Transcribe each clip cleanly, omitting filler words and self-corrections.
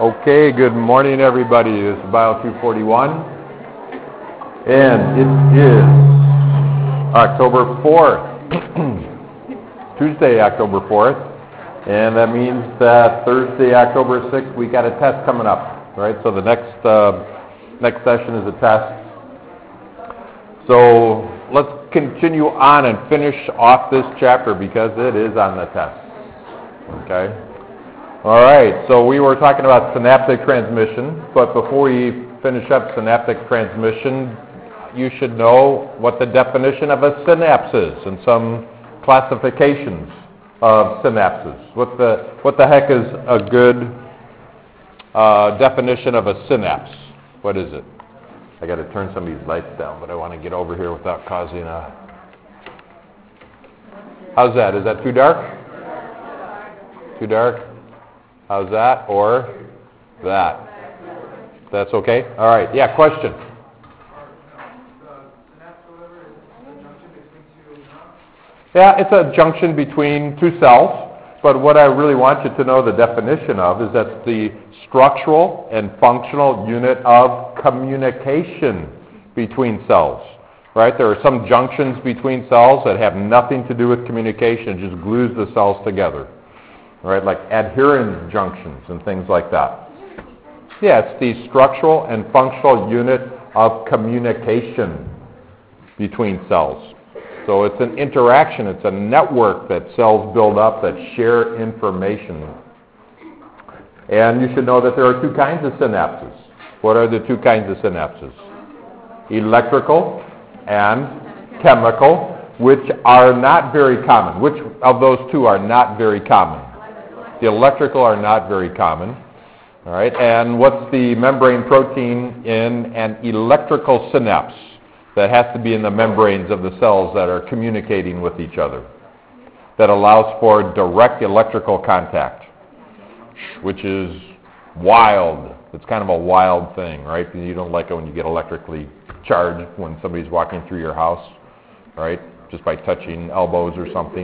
Okay, good morning everybody. This is Bio 241 and it is October 4th, Tuesday, October 4th, and that means that Thursday, October 6th, we got a test coming up, right? So the next session is a test. So let's continue on and finish off this chapter because it is on the test, okay? All right, so we were talking about synaptic transmission, but before we finish up synaptic transmission, you should know what the definition of a synapse is and some classifications of synapses. What the heck is a good definition of a synapse? What is it? I got to turn some of these lights down, but I want to get over here without causing a... How's that? Is that too dark? Too dark? How's that? Or that? That's okay? All right. Yeah, question? Yeah, it's a junction between two cells, but what I really want you to know the definition of is that's the structural and functional unit of communication between cells, right? There are some junctions between cells that have nothing to do with communication, just glues the cells together. Right, like adherens junctions and things like that. Yeah, it's the structural and functional unit of communication between cells. So it's an interaction, it's a network that cells build up that share information. And you should know that there are two kinds of synapses. What are the two kinds of synapses? Electrical and chemical, which are not very common. Which of those two are not very common? The electrical are not very common. All right, and what's the membrane protein in an electrical synapse that has to be in the membranes of the cells that are communicating with each other, that allows for direct electrical contact, which is wild. It's kind of a wild thing, right? You don't like it when you get electrically charged when somebody's walking through your house, right? Just by touching elbows or something.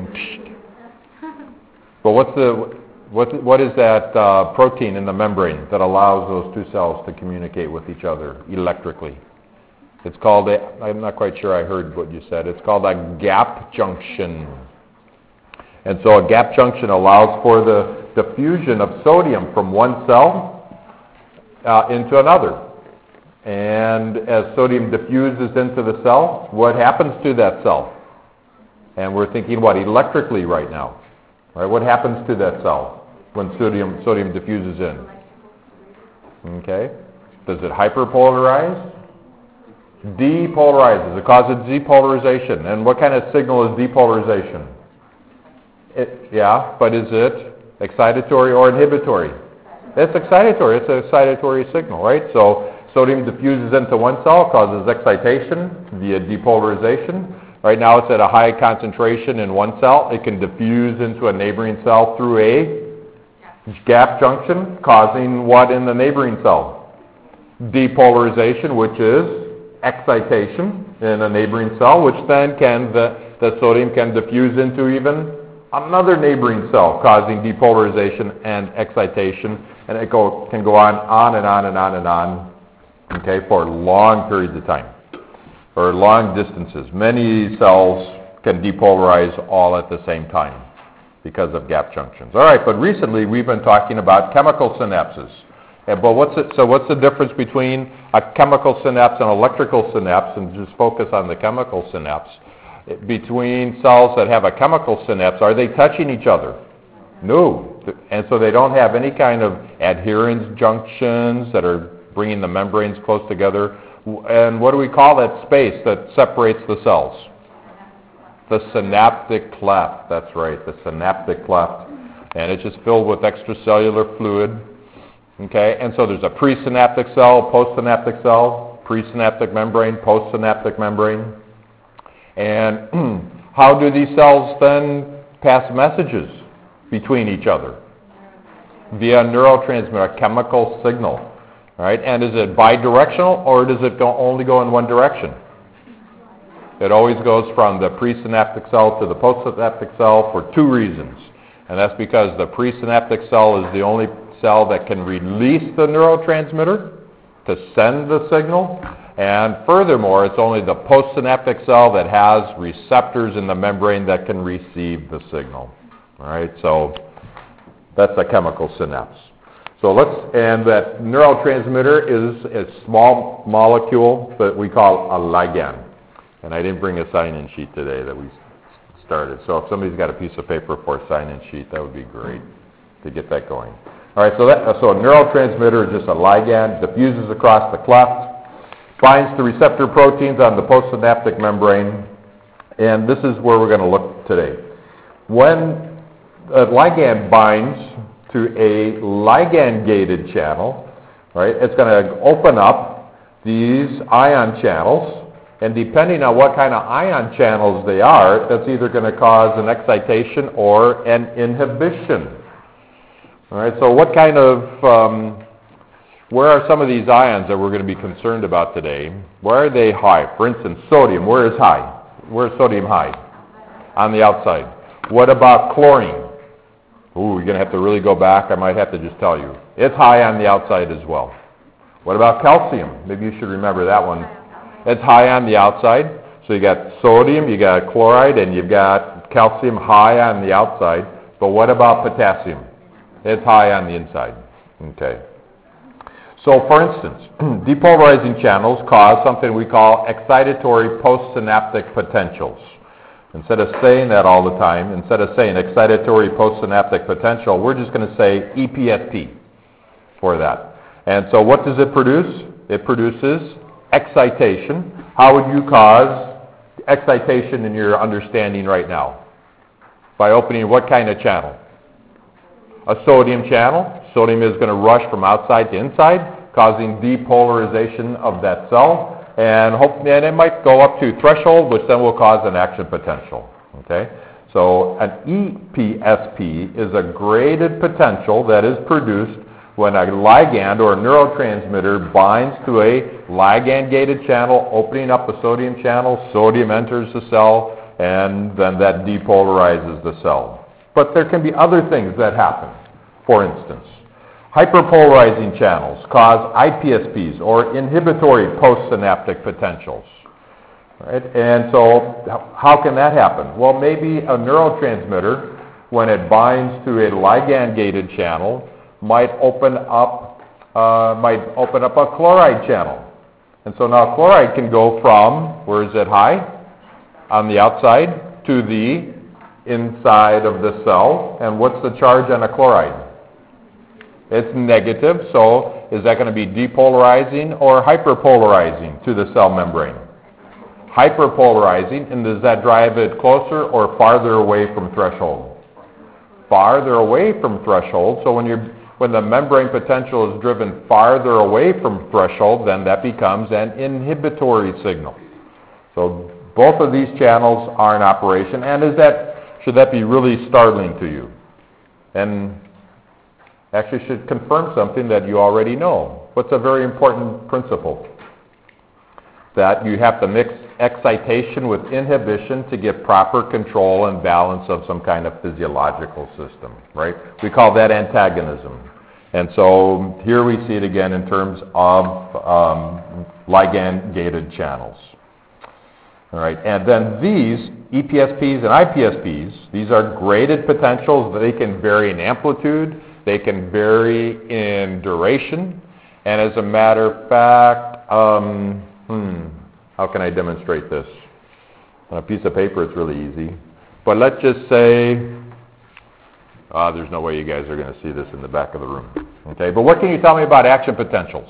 But what is that protein in the membrane that allows those two cells to communicate with each other electrically? It's called I'm not quite sure I heard what you said. It's called a gap junction. And so a gap junction allows for the diffusion of sodium from one cell into another. And as sodium diffuses into the cell, what happens to that cell? And we're thinking what? Electrically right now. Right? What happens to that cell when sodium diffuses in? Okay. Does it hyperpolarize? Depolarizes. It causes depolarization. And what kind of signal is depolarization? But is it excitatory or inhibitory? It's excitatory. It's an excitatory signal, right? So sodium diffuses into one cell, causes excitation via depolarization. Right now it's at a high concentration in one cell. It can diffuse into a neighboring cell through a gap junction, causing what in the neighboring cell? Depolarization, which is excitation in a neighboring cell, which then the sodium can diffuse into even another neighboring cell, causing depolarization and excitation, and it can go on and on and on and on, okay, for long periods of time, or long distances. Many cells can depolarize all at the same time because of gap junctions. All right, but recently we've been talking about chemical synapses. But what's the difference between a chemical synapse and electrical synapse, and just focus on the chemical synapse? Between cells that have a chemical synapse, are they touching each other? No. And so they don't have any kind of adherens junctions that are bringing the membranes close together. And what do we call that space that separates the cells? The synaptic cleft. That's right, the synaptic cleft. And it's just filled with extracellular fluid. Okay, and so there's a presynaptic cell, postsynaptic cell, presynaptic membrane, postsynaptic membrane. And how do these cells then pass messages between each other? Via a neurotransmitter, a chemical signal. Right? And is it bidirectional, or does it only go in one direction? It always goes from the presynaptic cell to the postsynaptic cell for two reasons. And that's because the presynaptic cell is the only cell that can release the neurotransmitter to send the signal. And furthermore, it's only the postsynaptic cell that has receptors in the membrane that can receive the signal. All right, so that's a chemical synapse. So and that neurotransmitter is a small molecule that we call a ligand. And I didn't bring a sign-in sheet today that we started. So if somebody's got a piece of paper for a sign-in sheet, that would be great to get that going. All right, so a neurotransmitter is just a ligand, diffuses across the cleft, binds to receptor proteins on the postsynaptic membrane, and this is where we're going to look today. When a ligand binds to a ligand-gated channel, right, it's going to open up these ion channels, and depending on what kind of ion channels they are, that's either going to cause an excitation or an inhibition. All right, so what kind of, where are some of these ions that we're going to be concerned about today? Where are they high? For instance, sodium, where is high? Where is sodium high? On the outside. What about chlorine? Ooh, you're going to have to really go back. I might have to just tell you. It's high on the outside as well. What about calcium? Maybe you should remember that one. It's high on the outside. So you got sodium, you got chloride, and you've got calcium high on the outside. But what about potassium? It's high on the inside. Okay. So, for instance, depolarizing channels cause something we call excitatory postsynaptic potentials. Instead of saying that all the time, instead of saying excitatory postsynaptic potential, we're just going to say EPSP for that. And so what does it produce? It produces excitation. How would you cause excitation in your understanding right now? By opening what kind of channel? A sodium channel. Sodium is going to rush from outside to inside, causing depolarization of that cell. And it might go up to threshold, which then will cause an action potential. Okay? So an EPSP is a graded potential that is produced when a ligand or a neurotransmitter binds to a ligand-gated channel, opening up a sodium channel, sodium enters the cell, and then that depolarizes the cell. But there can be other things that happen. For instance, hyperpolarizing channels cause IPSPs, or inhibitory postsynaptic potentials. Right? And so how can that happen? Well, maybe a neurotransmitter, when it binds to a ligand-gated channel, might open up a chloride channel. And so now chloride can go from, where is it high? On the outside to the inside of the cell. And what's the charge on a chloride? It's negative, so is that going to be depolarizing or hyperpolarizing to the cell membrane? Hyperpolarizing, and does that drive it closer or farther away from threshold? Farther away from threshold, so when the membrane potential is driven farther away from threshold, then that becomes an inhibitory signal. So both of these channels are in operation, and should that be really startling to you? And actually should confirm something that you already know. What's a very important principle? That you have to mix excitation with inhibition to get proper control and balance of some kind of physiological system, right? We call that antagonism. And so here we see it again in terms of ligand-gated channels. All right, and then these EPSPs and IPSPs, these are graded potentials. They can vary in amplitude. They can vary in duration. And as a matter of fact, how can I demonstrate this? On a piece of paper, it's really easy. But let's just say, there's no way you guys are going to see this in the back of the room. Okay, but what can you tell me about action potentials?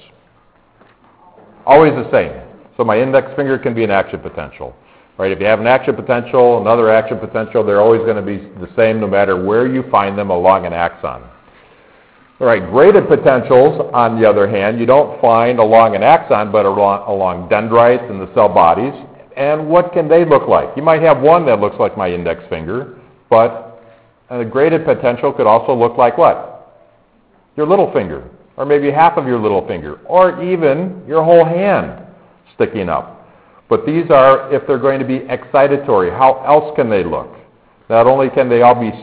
Always the same. So my index finger can be an action potential. Right? If you have an action potential, another action potential, they're always going to be the same no matter where you find them along an axon. All right, graded potentials, on the other hand, you don't find along an axon, but along dendrites and the cell bodies. And what can they look like? You might have one that looks like my index finger, but a graded potential could also look like what? Your little finger, or maybe half of your little finger, or even your whole hand sticking up. But these are, if they're going to be excitatory, how else can they look? Not only can they all be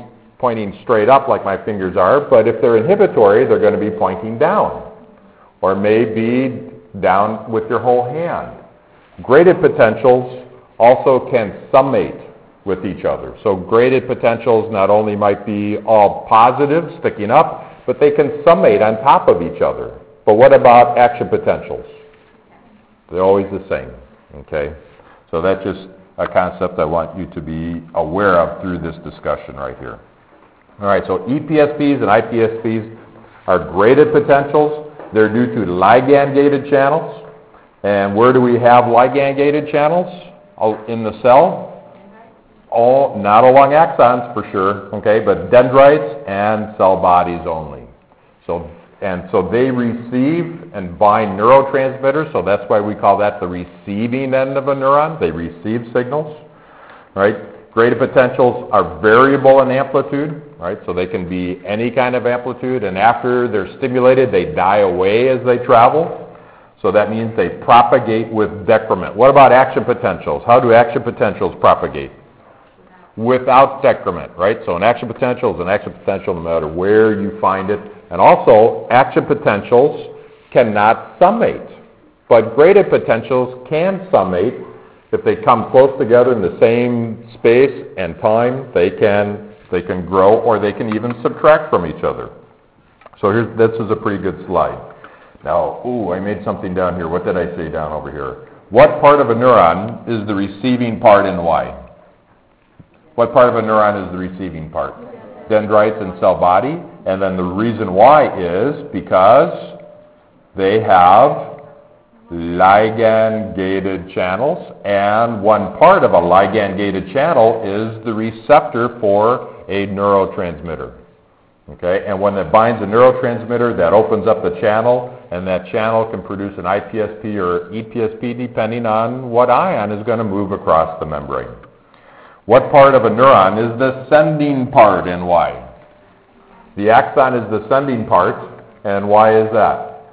pointing straight up like my fingers are, but if they're inhibitory, they're going to be pointing down, or maybe down with your whole hand. Graded potentials also can summate with each other. So graded potentials not only might be all positive, sticking up, but they can summate on top of each other. But what about action potentials? They're always the same, okay? So that's just a concept I want you to be aware of through this discussion right here. All right, so EPSPs and IPSPs are graded potentials. They're due to ligand-gated channels. And where do we have ligand-gated channels? In the cell? All, not along axons for sure, okay, but dendrites and cell bodies only. So they receive and bind neurotransmitters, so that's why we call that the receiving end of a neuron. They receive signals, right? Graded potentials are variable in amplitude, right? So they can be any kind of amplitude, and after they're stimulated, they die away as they travel. So that means they propagate with decrement. What about action potentials? How do action potentials propagate? Without decrement, right? So an action potential is an action potential no matter where you find it. And also, action potentials cannot summate. But graded potentials can summate. If they come close together in the same space and time, they can grow, or they can even subtract from each other. So this is a pretty good slide. Now, I made something down here. What did I say down over here? What part of a neuron is the receiving part in Y? What part of a neuron is the receiving part? Dendrites and cell body. And then the reason why is because they have ligand-gated channels, and one part of a ligand-gated channel is the receptor for a neurotransmitter. Okay, and when it binds a neurotransmitter, that opens up the channel, and that channel can produce an IPSP or EPSP depending on what ion is going to move across the membrane. What part of a neuron is the sending part in Y? The axon is the sending part, and why is that?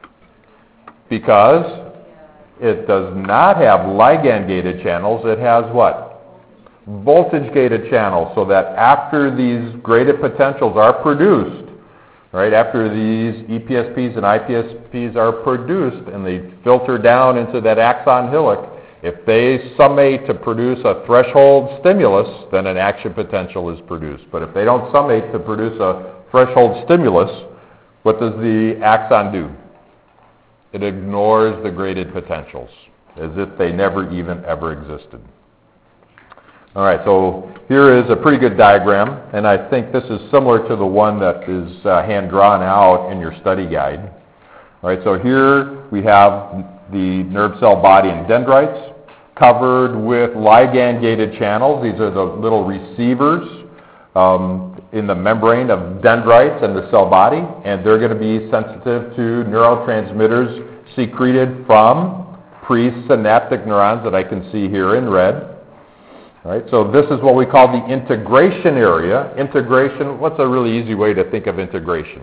Because it does not have ligand-gated channels. It has what? Voltage-gated channels, so that after these graded potentials are produced, right, after these EPSPs and IPSPs are produced and they filter down into that axon hillock, if they summate to produce a threshold stimulus, then an action potential is produced. But if they don't summate to produce a threshold stimulus, what does the axon do? It ignores the graded potentials, as if they never even ever existed. All right, so here is a pretty good diagram, and I think this is similar to the one that is hand-drawn out in your study guide. All right, so here we have the nerve cell body and dendrites covered with ligand-gated channels. These are the little receivers in the membrane of dendrites and the cell body, and they're going to be sensitive to neurotransmitters secreted from presynaptic neurons that I can see here in red. All right, so this is what we call the integration area. Integration, what's a really easy way to think of integration?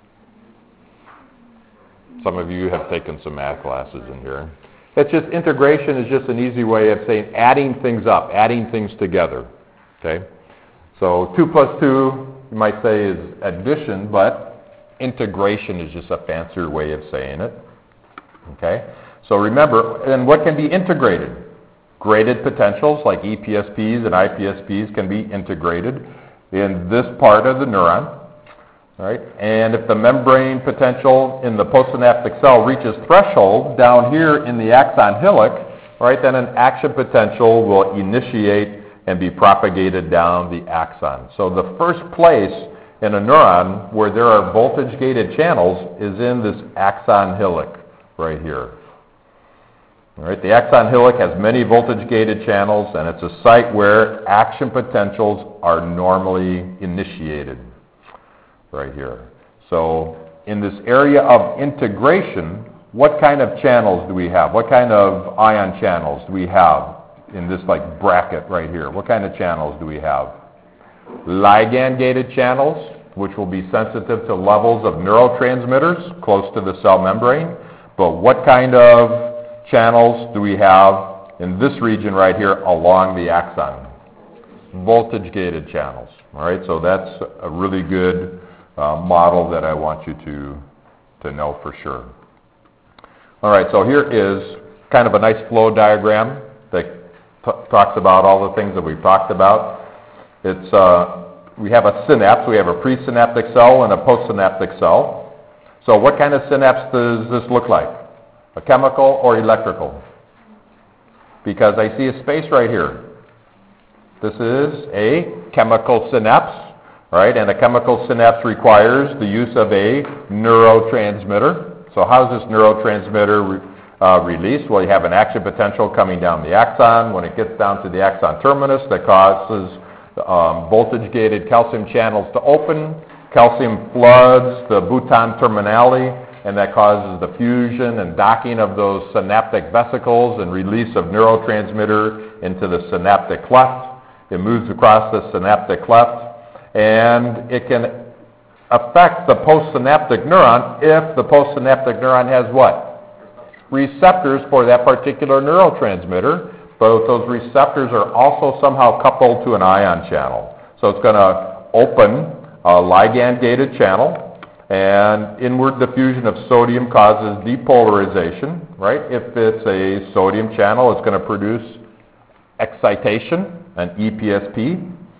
Some of you have taken some math classes in here. It's just, integration is just an easy way of saying adding things up, adding things together. Okay? So 2 plus 2, you might say, is addition, but integration is just a fancier way of saying it. Okay? So remember, and what can be integrated? Graded potentials like EPSPs and IPSPs can be integrated in this part of the neuron. Right? And if the membrane potential in the postsynaptic cell reaches threshold down here in the axon hillock, right, then an action potential will initiate and be propagated down the axon. So the first place in a neuron where there are voltage-gated channels is in this axon hillock right here. All right, the axon hillock has many voltage-gated channels, and it's a site where action potentials are normally initiated. Right here. So in this area of integration, what kind of channels do we have? What kind of ion channels do we have in this like bracket right here? What kind of channels do we have? Ligand-gated channels, which will be sensitive to levels of neurotransmitters close to the cell membrane. But what kind of channels do we have in this region right here along the axon? voltage-gated channels. All right, so that's a really good model that I want you to know for sure. All right, so here is kind of a nice flow diagram that talks about all the things that we've talked about. We have a synapse. We have a presynaptic cell and a postsynaptic cell. So what kind of synapse does this look like? A chemical or electrical? Because I see a space right here. This is a chemical synapse, right? And a chemical synapse requires the use of a neurotransmitter. So how is this neurotransmitter released? Well, you have an action potential coming down the axon. When it gets down to the axon terminus, that causes voltage-gated calcium channels to open. Calcium floods the Bouton terminale, and that causes the fusion and docking of those synaptic vesicles and release of neurotransmitter into the synaptic cleft. It moves across the synaptic cleft, and it can affect the postsynaptic neuron if the postsynaptic neuron has what? Receptors for that particular neurotransmitter, but those receptors are also somehow coupled to an ion channel. So it's going to open a ligand-gated channel, and inward diffusion of sodium causes depolarization, right? If it's a sodium channel, it's going to produce excitation, an EPSP,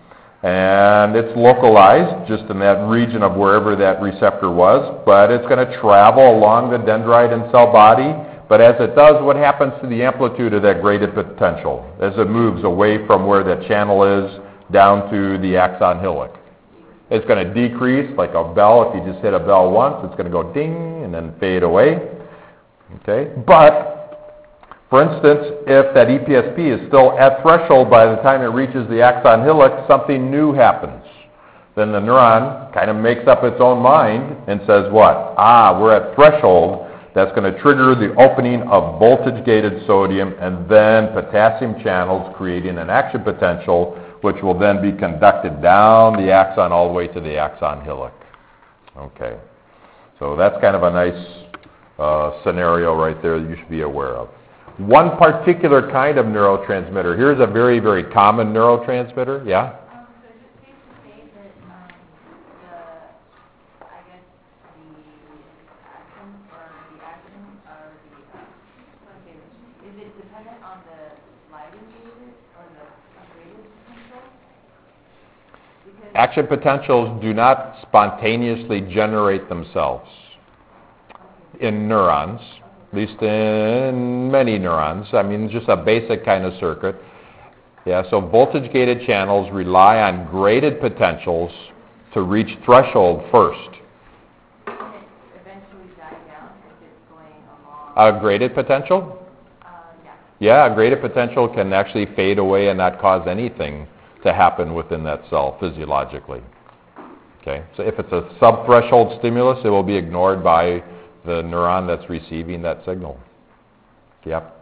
and it's localized just in that region of wherever that receptor was, but it's going to travel along the dendrite and cell body. But as it does, what happens to the amplitude of that graded potential as it moves away from where that channel is down to the axon hillock? It's going to decrease like a bell. If you just hit a bell once, it's going to go ding and then fade away. Okay? But, for instance, if that EPSP is still at threshold by the time it reaches the axon hillock, something new happens. Then the neuron kind of makes up its own mind and says what? We're at threshold. That's going to trigger the opening of voltage-gated sodium and then potassium channels, creating an action potential, which will then be conducted down the axon all the way to the axon hillock. Okay, so that's kind of a nice scenario right there that you should be aware of. One particular kind of neurotransmitter. Here's a very, very common neurotransmitter. Yeah? So is it safe to say that is it dependent on the ligand or the graded potential? Action potentials do not spontaneously generate themselves in neurons, at least in many neurons. I mean, just a basic kind of circuit. Yeah, so voltage-gated channels rely on graded potentials to reach threshold first. Can it eventually die down if it's going along? A graded potential? Yeah. Yeah, a graded potential can actually fade away and not cause anything to happen within that cell physiologically. Okay, so if it's a subthreshold stimulus, it will be ignored by the neuron that's receiving that signal. Yep.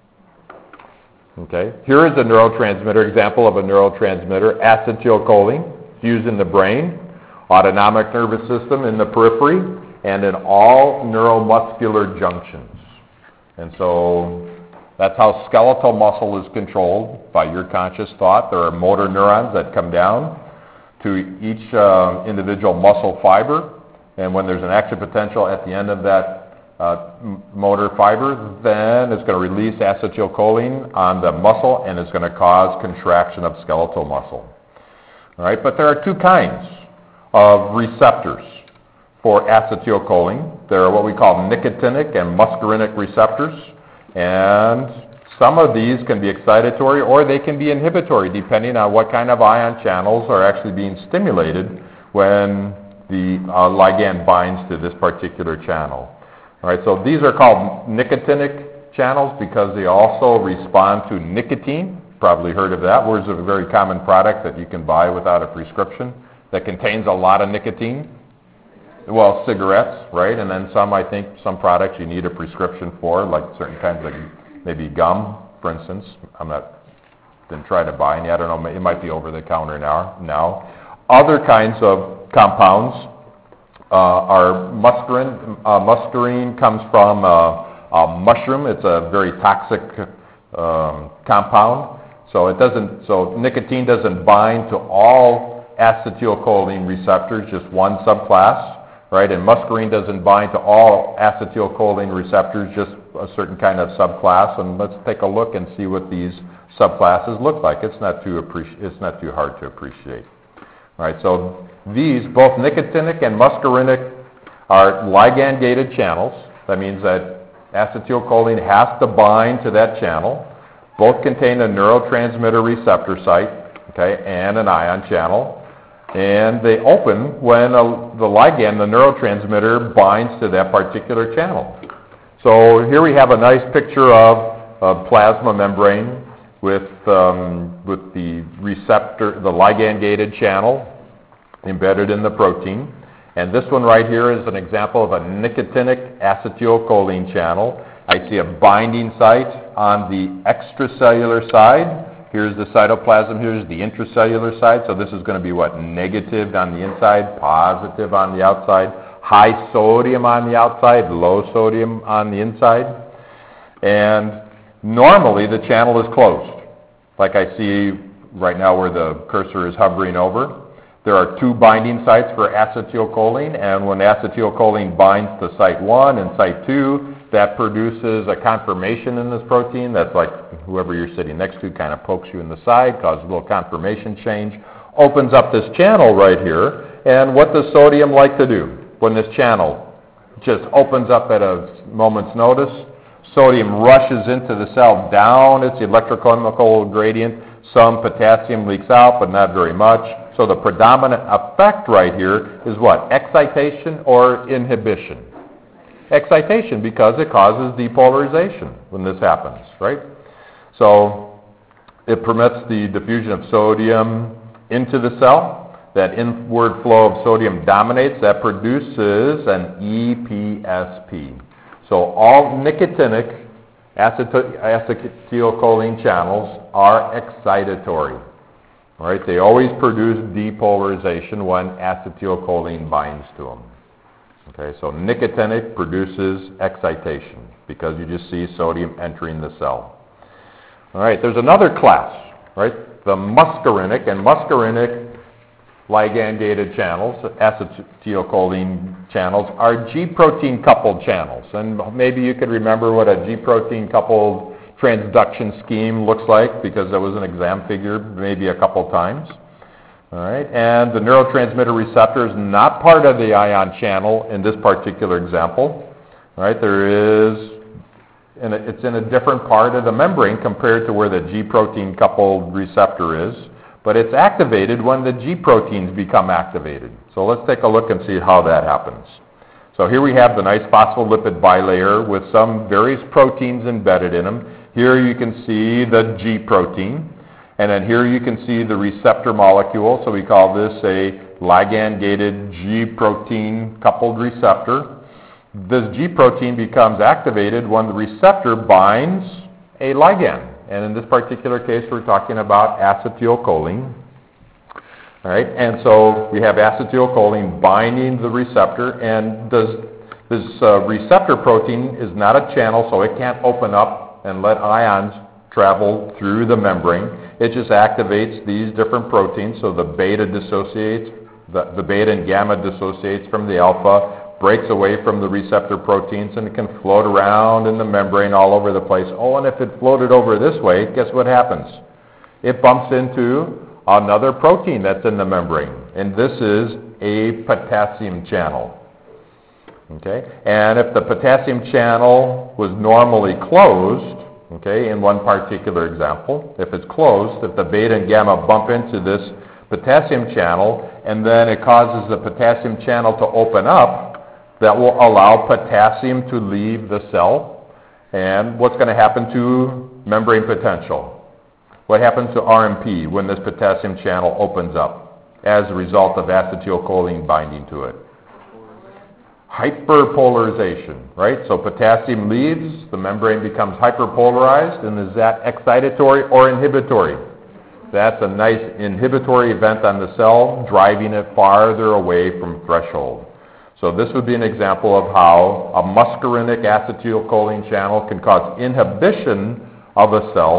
Okay, here is a neurotransmitter, example of a neurotransmitter, acetylcholine, used in the brain, autonomic nervous system in the periphery, and in all neuromuscular junctions. And so that's how skeletal muscle is controlled by your conscious thought. There are motor neurons that come down to each individual muscle fiber, and when there's an action potential at the end of that motor fiber, then it's going to release acetylcholine on the muscle, and it's going to cause contraction of skeletal muscle. All right, but there are two kinds of receptors for acetylcholine. There are what we call nicotinic and muscarinic receptors, and some of these can be excitatory or they can be inhibitory, depending on what kind of ion channels are actually being stimulated when the ligand binds to this particular channel. All right, so these are called nicotinic channels because they also respond to nicotine. Probably heard of that. Where's a very common product that you can buy without a prescription that contains a lot of nicotine? Well, cigarettes, right? And then I think some products you need a prescription for, like certain kinds of maybe gum, for instance. Didn't try to buy any. I don't know. It might be over the counter now. Other kinds of compounds are muscarine. Muscarine comes from a mushroom. It's a very toxic compound. So nicotine doesn't bind to all acetylcholine receptors, just one subclass, right? And muscarine doesn't bind to all acetylcholine receptors, just a certain kind of subclass. And let's take a look and see what these subclasses look like. It's not too hard to appreciate. All right, so these, both nicotinic and muscarinic, are ligand-gated channels. That means that acetylcholine has to bind to that channel. Both contain a neurotransmitter receptor site, okay, and an ion channel. And they open when the ligand, the neurotransmitter, binds to that particular channel. So here we have a nice picture of a plasma membrane with the receptor, the ligand-gated channel embedded in the protein. And this one right here is an example of a nicotinic acetylcholine channel. I see a binding site on the extracellular side. Here's the cytoplasm, here's the intracellular side. So this is going to be what? Negative on the inside, positive on the outside. High sodium on the outside, low sodium on the inside. And normally the channel is closed, like I see right now where the cursor is hovering over. There are two binding sites for acetylcholine, and when acetylcholine binds to site 1 and site 2, that produces a conformation in this protein. That's like whoever you're sitting next to kind of pokes you in the side, causes a little conformation change, opens up this channel right here. And what does sodium like to do when this channel just opens up at a moment's notice? Sodium rushes into the cell down its electrochemical gradient. Some potassium leaks out, but not very much. So the predominant effect right here is what? Excitation or inhibition? Excitation, because it causes depolarization when this happens, right? So it permits the diffusion of sodium into the cell. That inward flow of sodium dominates. That produces an EPSP. So all nicotinic acetylcholine channels are excitatory. All right? They always produce depolarization when acetylcholine binds to them. Okay, so nicotinic produces excitation because you just see sodium entering the cell. All right, there's another class, right? The muscarinic and muscarinic ligand-gated channels, acetylcholine channels, are G-protein coupled channels. And maybe you could remember what a G-protein coupled transduction scheme looks like because that was an exam figure maybe a couple times. All right, and the neurotransmitter receptor is not part of the ion channel in this particular example. All right, it's in a different part of the membrane compared to where the G-protein coupled receptor is, but it's activated when the G-proteins become activated. So let's take a look and see how that happens. So here we have the nice phospholipid bilayer with some various proteins embedded in them. Here you can see the G-protein. And then here you can see the receptor molecule, so we call this a ligand-gated G-protein coupled receptor. This G-protein becomes activated when the receptor binds a ligand. And in this particular case, we're talking about acetylcholine. All right, and so we have acetylcholine binding the receptor, and this receptor protein is not a channel, so it can't open up and let ions travel through the membrane. It just activates these different proteins, so the beta dissociates, the beta and gamma dissociates from the alpha, breaks away from the receptor proteins, and it can float around in the membrane all over the place. Oh, and if it floated over this way, guess what happens? It bumps into another protein that's in the membrane, and this is a potassium channel. Okay, and if the potassium channel was normally closed, okay, in one particular example, if it's closed, if the beta and gamma bump into this potassium channel, and then it causes the potassium channel to open up, that will allow potassium to leave the cell. And what's going to happen to membrane potential? What happens to RMP when this potassium channel opens up as a result of acetylcholine binding to it? Hyperpolarization, right? So potassium leaves, the membrane becomes hyperpolarized, and is that excitatory or inhibitory? That's a nice inhibitory event on the cell, driving it farther away from threshold. So this would be an example of how a muscarinic acetylcholine channel can cause inhibition of a cell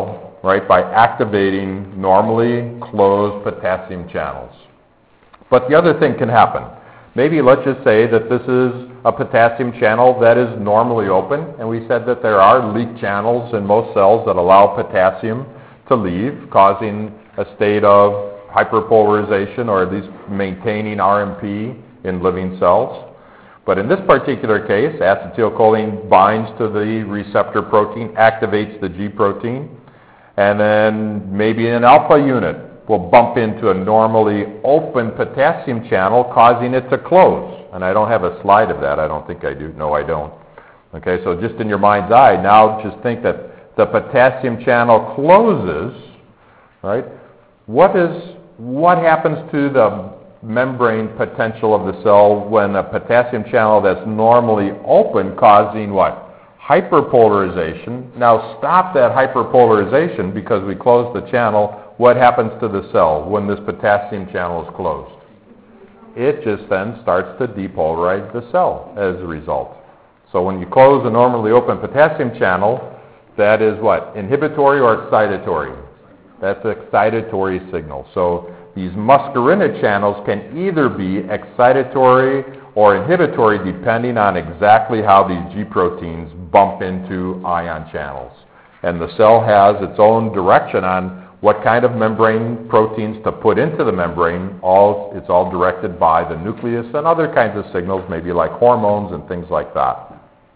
right, by activating normally closed potassium channels. But the other thing can happen. Maybe let's just say that this is a potassium channel that is normally open, and we said that there are leak channels in most cells that allow potassium to leave, causing a state of hyperpolarization or at least maintaining RMP in living cells. But in this particular case, acetylcholine binds to the receptor protein, activates the G protein, and then maybe an alpha unit will bump into a normally open potassium channel, causing it to close. And I don't have a slide of that. I don't think I do. No, I don't. Okay, so just in your mind's eye, now just think that the potassium channel closes, right? What happens to the membrane potential of the cell when a potassium channel that's normally open causing what? Hyperpolarization. Now stop that hyperpolarization because we closed the channel. What happens to the cell when this potassium channel is closed? It just then starts to depolarize the cell as a result. So when you close a normally open potassium channel, that is what? Inhibitory or excitatory? That's an excitatory signal. So these muscarinic channels can either be excitatory or inhibitory depending on exactly how these G proteins bump into ion channels. And the cell has its own direction on what kind of membrane proteins to put into the membrane. It's all directed by the nucleus and other kinds of signals, maybe like hormones and things like that.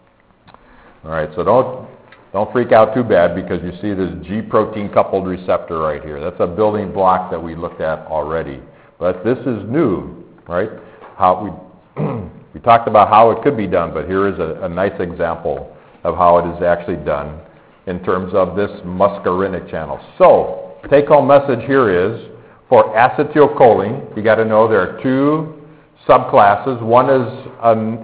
All right, so don't freak out too bad because you see this G protein coupled receptor right here. That's a building block that we looked at already. But this is new, right? We talked about how it could be done, but here is a nice example of how it is actually done in terms of this muscarinic channel. So, take-home message here is, for acetylcholine, you got to know there are two subclasses. One is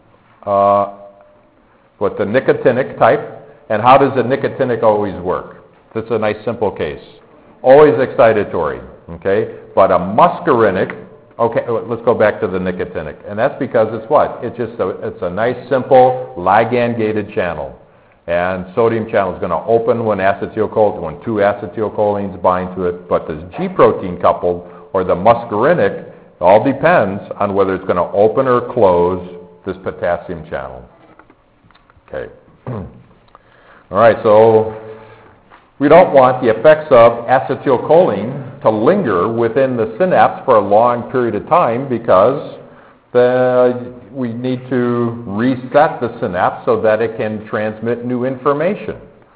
the nicotinic type. And how does the nicotinic always work? This is a nice simple case. Always excitatory, okay? But a muscarinic, okay, let's go back to the nicotinic. And that's because it's what? It's a nice simple ligand-gated channel. And sodium channel is going to open when two acetylcholines bind to it. But this G protein coupled or the muscarinic, it all depends on whether it's going to open or close this potassium channel. Okay. All right, so we don't want the effects of acetylcholine to linger within the synapse for a long period of time because we need to reset the synapse so that it can transmit new information.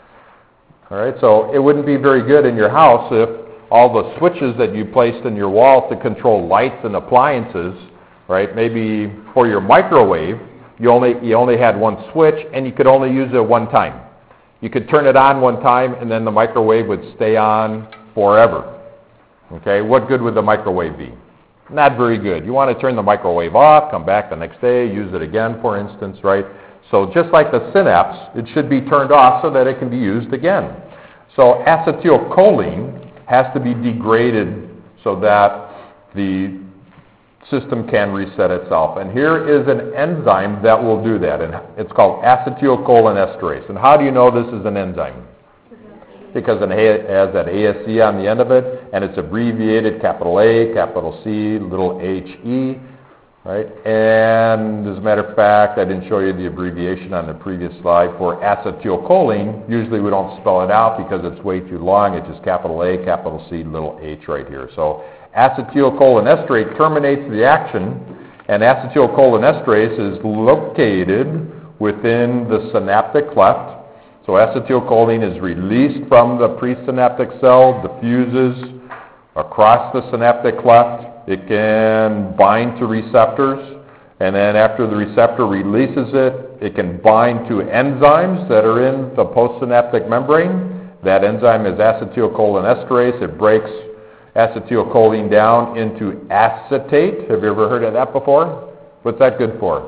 All right, so it wouldn't be very good in your house if all the switches that you placed in your wall to control lights and appliances, right, maybe for your microwave, you only had one switch and you could only use it one time. You could turn it on one time and then the microwave would stay on forever. Okay, what good would the microwave be? Not very good. You want to turn the microwave off, come back the next day, use it again, for instance, right? So just like the synapse, it should be turned off so that it can be used again. So acetylcholine has to be degraded so that the system can reset itself. And here is an enzyme that will do that, and it's called acetylcholinesterase. And how do you know this is an enzyme? Because it has that ASE on the end of it, and it's abbreviated capital A, capital C, little HE, right? And as a matter of fact, I didn't show you the abbreviation on the previous slide for acetylcholine. Usually we don't spell it out because it's way too long. It's just capital A, capital C, little h right here. So acetylcholinesterase terminates the action, and acetylcholinesterase is located within the synaptic cleft. So acetylcholine is released from the presynaptic cell, diffuses across the synaptic cleft. It can bind to receptors, and then after the receptor releases it, it can bind to enzymes that are in the postsynaptic membrane. That enzyme is acetylcholinesterase. It breaks acetylcholine down into acetate. Have you ever heard of that before? What's that good for?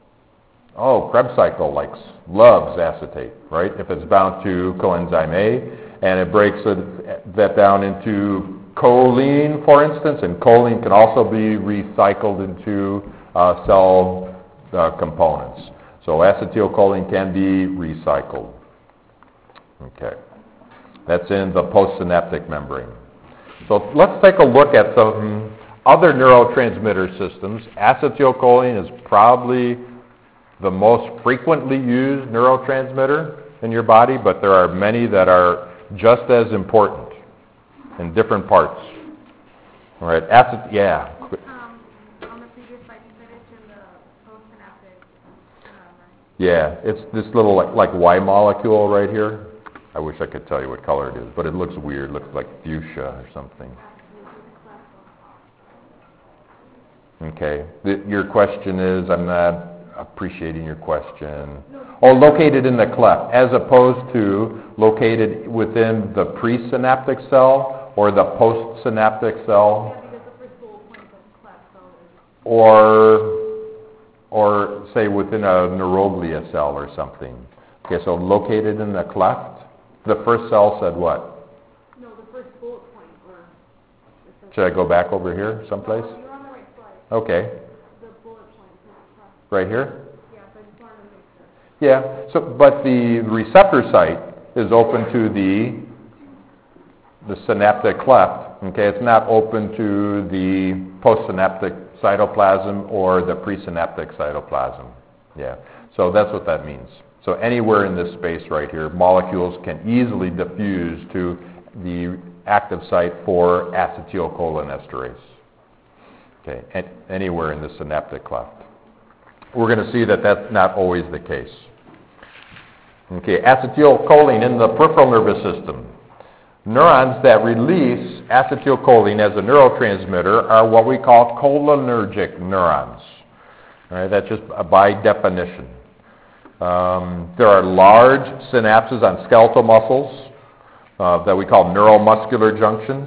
Oh, Krebs cycle loves acetate, right? If it's bound to coenzyme A, and it breaks that down into choline, for instance, and choline can also be recycled into cell components. So acetylcholine can be recycled. Okay. That's in the postsynaptic membrane. So let's take a look at some other neurotransmitter systems. Acetylcholine is probably the most frequently used neurotransmitter in your body, but there are many that are just as important in different parts. All right, yeah. On the previous slide, you said it's in the postsynaptic right? Yeah, it's this little like Y molecule right here. I wish I could tell you what color it is, but it looks weird. It looks like fuchsia or something. Okay. Your question is, I'm not appreciating your question. Oh, located in the cleft, as opposed to located within the presynaptic cell or the postsynaptic cell, Yeah, because the first bullet point is cleft, so or say within a neuroglia cell or something. Okay, so located in the cleft. The first cell said what? no, the first bullet point, or Should I go back over here someplace? No, you're on the right slide. Okay. The bullet point is cleft. Right here? Yeah, so I just wanted to make sure. Yeah. So, but the receptor site is open to the synaptic cleft. Okay, it's not open to the postsynaptic cytoplasm or the presynaptic cytoplasm. Yeah. So that's what that means. So anywhere in this space right here, molecules can easily diffuse to the active site for acetylcholinesterase. Okay, anywhere in the synaptic cleft. We're going to see that that's not always the case. Okay, acetylcholine in the peripheral nervous system. Neurons that release acetylcholine as a neurotransmitter are what we call cholinergic neurons. All right, that's just by definition. There are large synapses on skeletal muscles that we call neuromuscular junctions,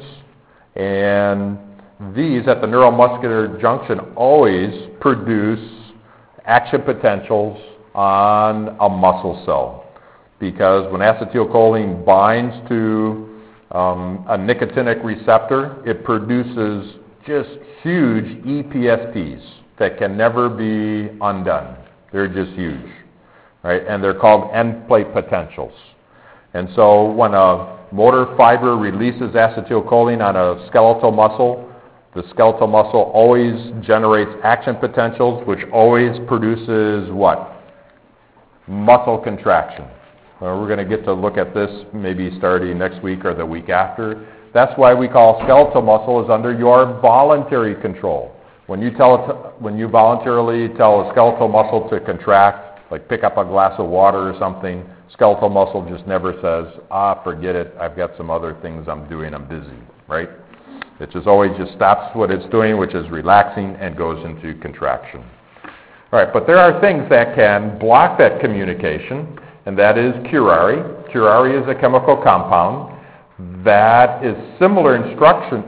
and these at the neuromuscular junction always produce action potentials on a muscle cell, because when acetylcholine binds to a nicotinic receptor, it produces just huge EPSPs that can never be undone. They're just huge. Right? And they're called end plate potentials. And so when a motor fiber releases acetylcholine on a skeletal muscle, the skeletal muscle always generates action potentials, which always produces what? Muscle contraction. We're going to get to look at this maybe starting next week or the week after. That's why we call skeletal muscle is under your voluntary control. When you voluntarily tell a skeletal muscle to contract, like pick up a glass of water or something, skeletal muscle just never says, forget it, I've got some other things I'm doing, I'm busy, right? It just always just stops what it's doing, which is relaxing, and goes into contraction. All right, but there are things that can block that communication, and that is curare. Curare is a chemical compound that is similar in structure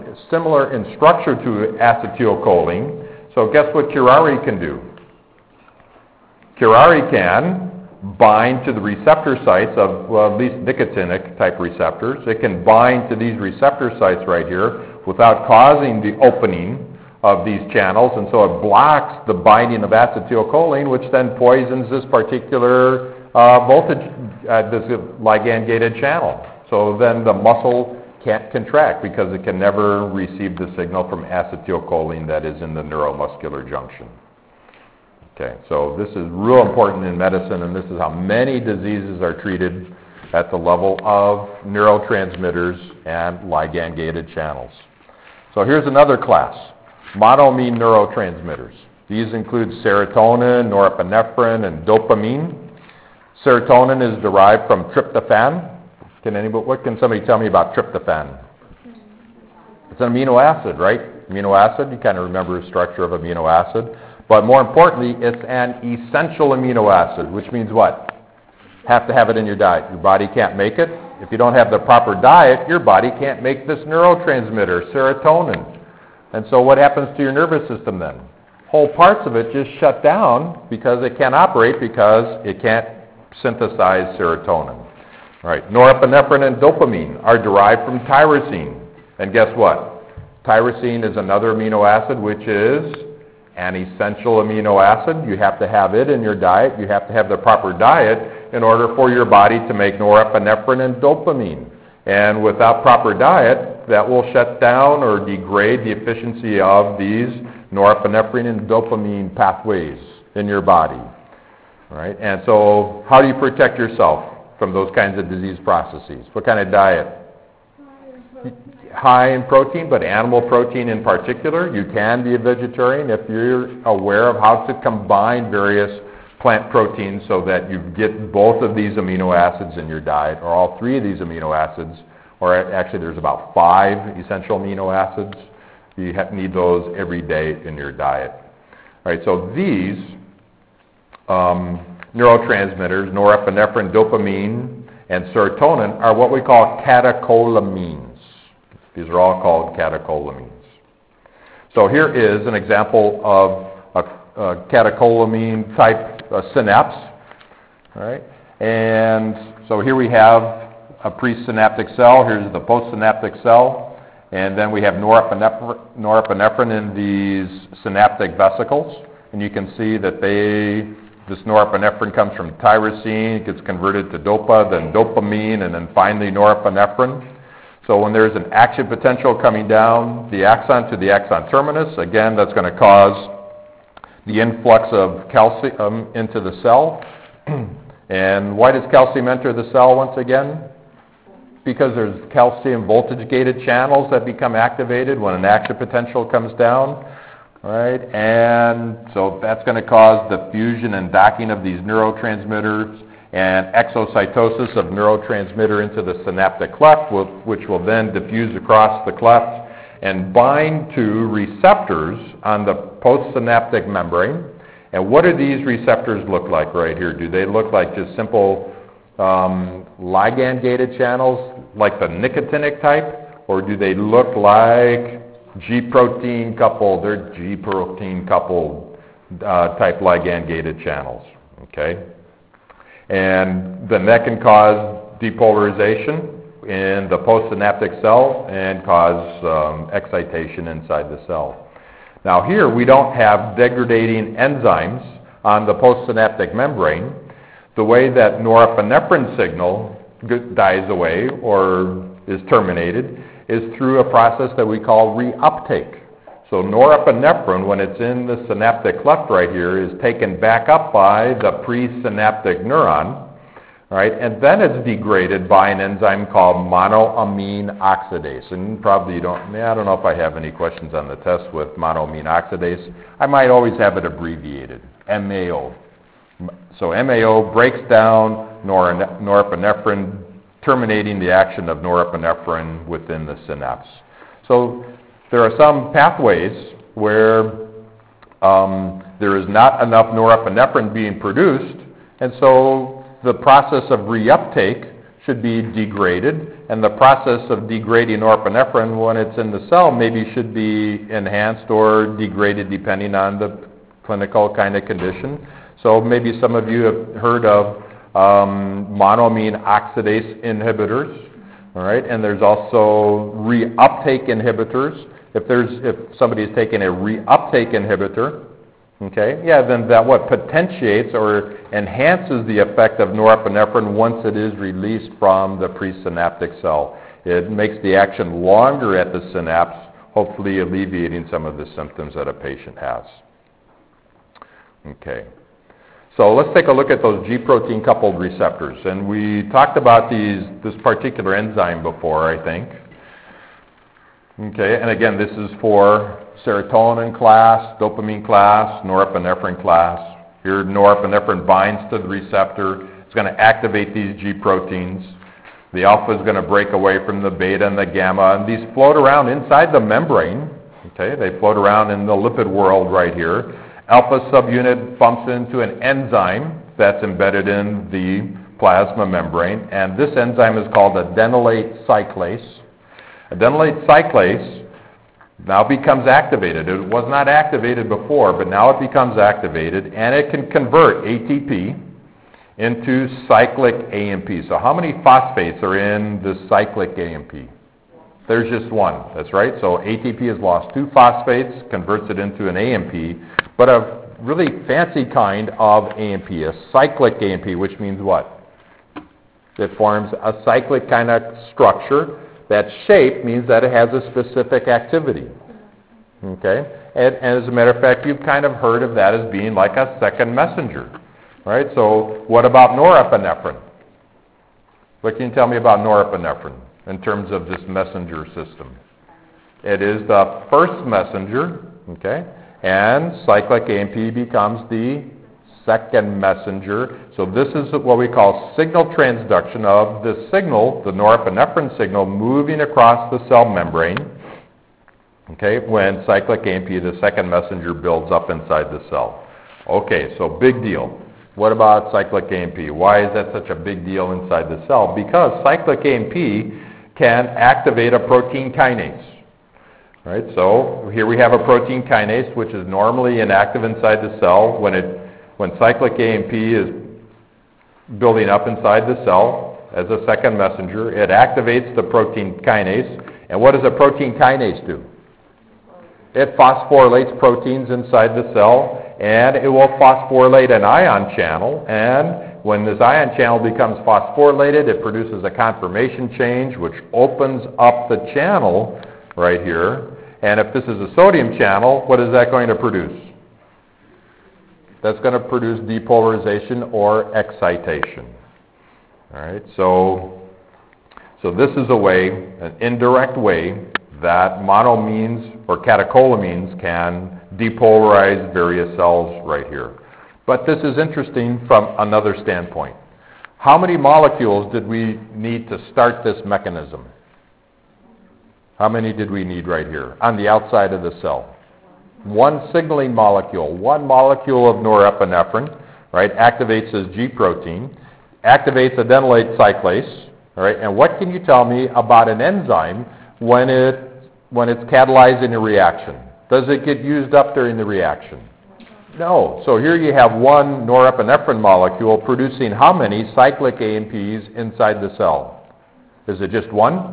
to acetylcholine. So guess what curare can do? Curare can bind to the receptor sites of, well, at least nicotinic type receptors. It can bind to these receptor sites right here without causing the opening of these channels, and so it blocks the binding of acetylcholine, which then poisons this particular this ligand-gated channel. So then the muscle can't contract because it can never receive the signal from acetylcholine that is in the neuromuscular junction. Okay, so this is real important in medicine, and this is how many diseases are treated at the level of neurotransmitters and ligand-gated channels. So here's another class, monoamine neurotransmitters. These include serotonin, norepinephrine, and dopamine. Serotonin is derived from tryptophan. What can somebody tell me about tryptophan? It's an amino acid, right? Amino acid, you kind of remember the structure of amino acid. But more importantly, it's an essential amino acid, which means what? Have to have it in your diet. Your body can't make it. If you don't have the proper diet, your body can't make this neurotransmitter, serotonin. And so what happens to your nervous system then? Whole parts of it just shut down because it can't operate because it can't synthesize serotonin. All right, norepinephrine and dopamine are derived from tyrosine. And guess what? Tyrosine is another amino acid, which is an essential amino acid. You have to have it in your diet. You have to have the proper diet in order for your body to make norepinephrine and dopamine. And without proper diet, that will shut down or degrade the efficiency of these norepinephrine and dopamine pathways in your body. Right? And so how do you protect yourself from those kinds of disease processes? What kind of diet? High in protein, but animal protein in particular. You can be a vegetarian if you're aware of how to combine various plant proteins so that you get both of these amino acids in your diet, or all three of these amino acids, or actually there's about 5 essential amino acids. You need those every day in your diet. All right, so these neurotransmitters, norepinephrine, dopamine, and serotonin, are what we call catecholamines. These are all called catecholamines. So here is an example of a catecholamine type synapse. All right? And so here we have a presynaptic cell. Here's the postsynaptic cell. And then we have norepinephrine in these synaptic vesicles. And you can see that this norepinephrine comes from tyrosine, it gets converted to dopa, then dopamine, and then finally norepinephrine. So when there's an action potential coming down the axon to the axon terminus, again, that's going to cause the influx of calcium into the cell. And why does calcium enter the cell once again? Because there's calcium voltage-gated channels that become activated when an action potential comes down. Right? And so that's going to cause the fusion and docking of these neurotransmitters and exocytosis of neurotransmitter into the synaptic cleft, which will then diffuse across the cleft and bind to receptors on the postsynaptic membrane. And what do these receptors look like right here? Do they look like just simple ligand-gated channels, like the nicotinic type, or do they look like G-protein coupled or G-protein coupled type ligand-gated channels? Okay? And then that can cause depolarization in the postsynaptic cell and cause excitation inside the cell. Now here we don't have degrading enzymes on the postsynaptic membrane. The way that norepinephrine signal dies away or is terminated is through a process that we call reuptake. So norepinephrine, when it's in the synaptic cleft right here, is taken back up by the presynaptic neuron, right? And then it's degraded by an enzyme called monoamine oxidase. And probably I don't know if I have any questions on the test with monoamine oxidase. I might always have it abbreviated, MAO. So MAO breaks down norepinephrine, terminating the action of norepinephrine within the synapse. So there are some pathways where there is not enough norepinephrine being produced, and so the process of reuptake should be degraded, and the process of degrading norepinephrine when it's in the cell maybe should be enhanced or degraded depending on the clinical kind of condition. So maybe some of you have heard of monoamine oxidase inhibitors, all right? And there's also reuptake inhibitors. If somebody is taking a reuptake inhibitor, okay, yeah, then that potentiates or enhances the effect of norepinephrine once it is released from the presynaptic cell. It makes the action longer at the synapse, hopefully alleviating some of the symptoms that a patient has. Okay. So let's take a look at those G-protein coupled receptors. And we talked about this particular enzyme before, I think. Okay, and again, this is for serotonin class, dopamine class, norepinephrine class. Here, norepinephrine binds to the receptor. It's going to activate these G-proteins. The alpha is going to break away from the beta and the gamma, and these float around inside the membrane. Okay, they float around in the lipid world right here. Alpha subunit bumps into an enzyme that's embedded in the plasma membrane, and this enzyme is called adenylate cyclase. Adenylate cyclase now becomes activated. It was not activated before, but now it becomes activated, and it can convert ATP into cyclic AMP. So how many phosphates are in the cyclic AMP? There's just one. That's right. So ATP has lost 2 phosphates, converts it into an AMP, but a really fancy kind of AMP, a cyclic AMP, which means what? It forms a cyclic kind of structure. That shape means that it has a specific activity. Okay? And as a matter of fact, you've kind of heard of that as being like a second messenger. Right? So what about norepinephrine? What can you tell me about norepinephrine in terms of this messenger system? It is the first messenger, okay? And cyclic AMP becomes the second messenger. So this is what we call signal transduction of the signal, the norepinephrine signal, moving across the cell membrane, okay, when cyclic AMP, the second messenger, builds up inside the cell. Okay, so big deal. What about cyclic AMP? Why is that such a big deal inside the cell? Because cyclic AMP can activate a protein kinase. Right? So here we have a protein kinase which is normally inactive inside the cell. When cyclic AMP is building up inside the cell as a second messenger, it activates the protein kinase. And what does a protein kinase do? It phosphorylates proteins inside the cell, and it will phosphorylate an ion channel. And when this ion channel becomes phosphorylated, it produces a conformation change, which opens up the channel right here. And if this is a sodium channel, what is that going to produce? That's going to produce depolarization or excitation. All right, so this is a way, an indirect way, that monoamines or catecholamines can depolarize various cells right here. But this is interesting from another standpoint. How many molecules did we need to start this mechanism? How many did we need right here on the outside of the cell? One signaling molecule, one molecule of norepinephrine, right, activates this G protein, activates adenylate cyclase, all right, and what can you tell me about an enzyme when it's catalyzed in a reaction? Does it get used up during the reaction? No. So here you have one norepinephrine molecule producing how many cyclic AMPs inside the cell? Is it just one?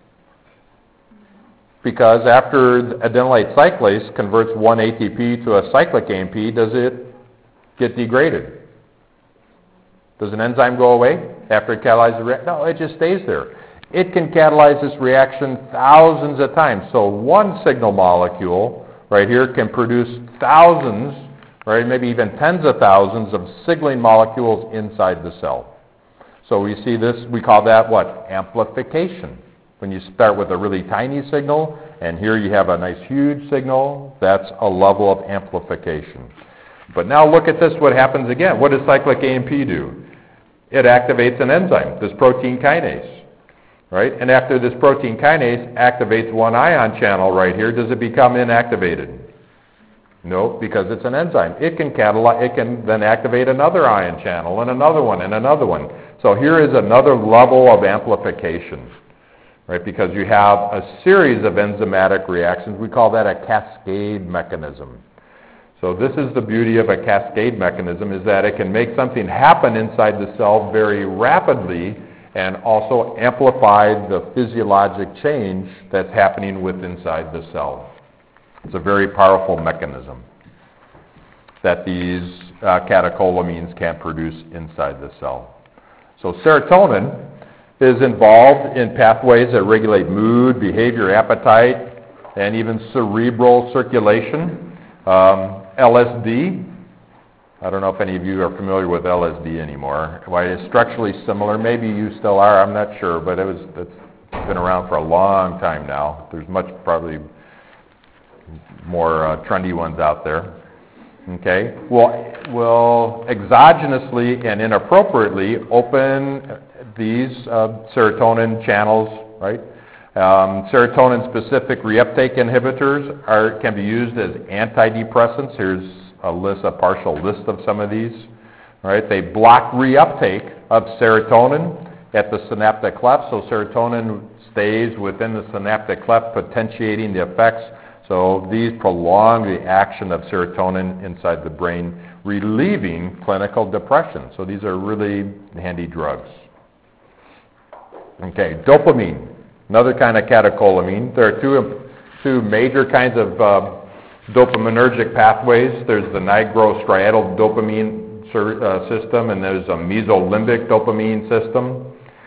Because after adenylate cyclase converts one ATP to a cyclic AMP, does it get degraded? Does an enzyme go away after it catalyzes the reaction? No, it just stays there. It can catalyze this reaction thousands of times. So one signal molecule right here can produce thousands, right, maybe even tens of thousands of signaling molecules inside the cell. So we see this, we call that what? Amplification. When you start with a really tiny signal, and here you have a nice huge signal, that's a level of amplification. But now look at this, what happens again. What does cyclic AMP do? It activates an enzyme, this protein kinase. Right? And after this protein kinase activates one ion channel right here, does it become inactivated? No, because it's an enzyme. It can then activate another ion channel and another one and another one. So here is another level of amplification. Right? Because you have a series of enzymatic reactions. We call that a cascade mechanism. So this is the beauty of a cascade mechanism, is that it can make something happen inside the cell very rapidly and also amplify the physiologic change that's happening within inside the cell. It's a very powerful mechanism that these catecholamines can produce inside the cell. So serotonin is involved in pathways that regulate mood, behavior, appetite, and even cerebral circulation. LSD, I don't know if any of you are familiar with LSD anymore. Why, it's structurally similar. Maybe you still are, I'm not sure, but it's been around for a long time now. There's much probably more trendy ones out there. Okay, will exogenously and inappropriately open these serotonin channels, right? Serotonin-specific reuptake inhibitors can be used as antidepressants. Here's a partial list of some of these. Right? They block reuptake of serotonin at the synaptic cleft, so serotonin stays within the synaptic cleft, potentiating the effects. So these prolong the action of serotonin inside the brain, relieving clinical depression. So these are really handy drugs. Okay, dopamine, another kind of catecholamine. There are two major kinds of dopaminergic pathways. There's the nigrostriatal dopamine system, and there's a mesolimbic dopamine system.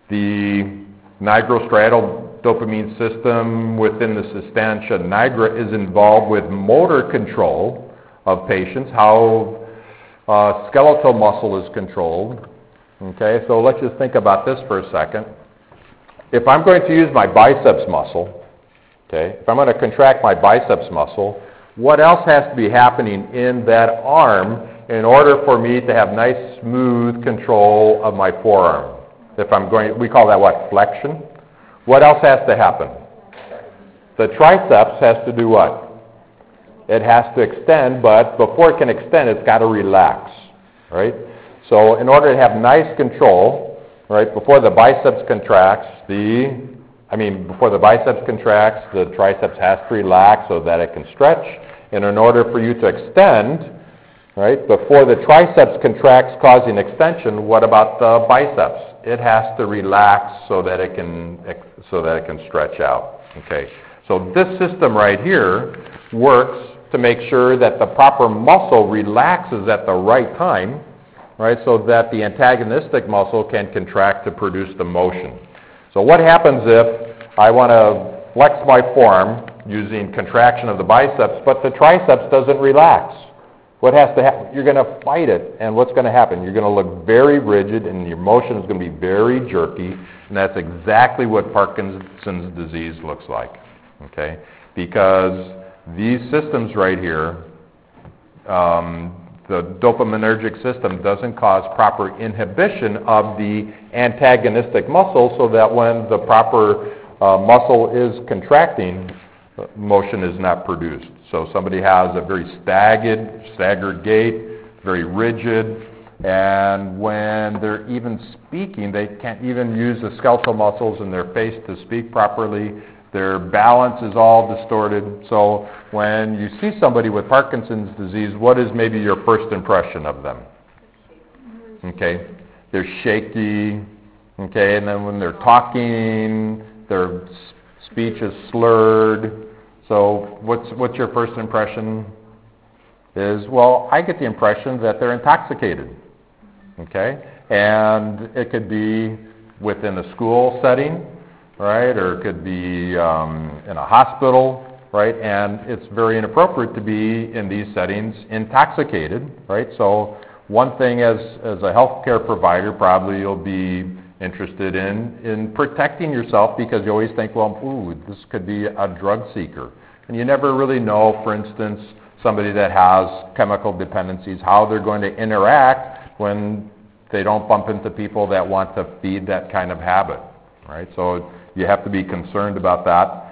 The nigrostriatal dopamine system within the substantia nigra is involved with motor control of patients, how skeletal muscle is controlled. Okay, so let's just think about this for a second. If I'm going to use my biceps muscle, okay, if I'm going to contract my biceps muscle, what else has to be happening in that arm in order for me to have nice, smooth control of my forearm? If I'm going, we call that what? Flexion. What else has to happen? The triceps has to do what? It has to extend, but before it can extend, it's got to relax, right? So in order to have nice control, right, before the biceps contracts, before the biceps contracts, the triceps has to relax so that it can stretch. And in order for you to extend, right, before the triceps contracts causing extension, what about the biceps? It has to relax so that it can stretch out. Okay. So this system right here works to make sure that the proper muscle relaxes at the right time, right, so that the antagonistic muscle can contract to produce the motion. So what happens if I want to flex my forearm using contraction of the biceps, but the triceps doesn't relax? What has to happen? You're going to fight it, and what's going to happen? You're going to look very rigid, and your motion is going to be very jerky, and that's exactly what Parkinson's disease looks like, okay? Because these systems right here, the dopaminergic system doesn't cause proper inhibition of the antagonistic muscle so that when the proper muscle is contracting, motion is not produced. So somebody has a very staggered gait, very rigid, and when they're even speaking, they can't even use the skeletal muscles in their face to speak properly. Their balance is all distorted. So when you see somebody with Parkinson's disease, what is maybe your first impression of them? Okay, they're shaky, okay, and then when they're talking, their speech is slurred. So what's your first impression? Well, I get the impression that they're intoxicated, okay? And it could be within a school setting, right? Or it could be in a hospital, right? And it's very inappropriate to be in these settings intoxicated, right? So one thing as a healthcare provider, probably you'll be interested in protecting yourself because you always think, well, this could be a drug seeker. And you never really know, for instance, somebody that has chemical dependencies, how they're going to interact when they don't bump into people that want to feed that kind of habit, right? So you have to be concerned about that.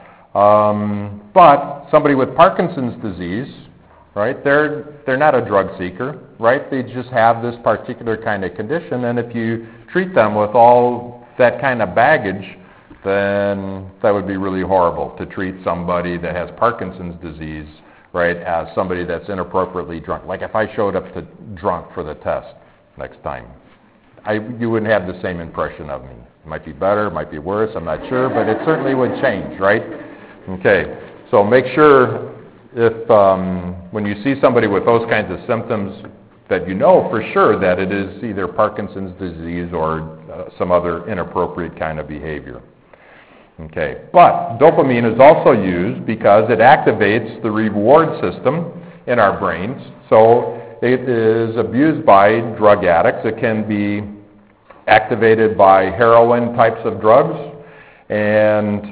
But somebody with Parkinson's disease, right, they're not a drug seeker, right? They just have this particular kind of condition, and if you treat them with all that kind of baggage, then that would be really horrible to treat somebody that has Parkinson's disease, right, as somebody that's inappropriately drunk. Like if I showed up to drunk for the test next time, you wouldn't have the same impression of me. It might be better, it might be worse, I'm not sure, but it certainly would change, right? Okay, so make sure if when you see somebody with those kinds of symptoms that you know for sure that it is either Parkinson's disease or some other inappropriate kind of behavior. Okay, but dopamine is also used because it activates the reward system in our brains. So it is abused by drug addicts. It can be activated by heroin types of drugs. And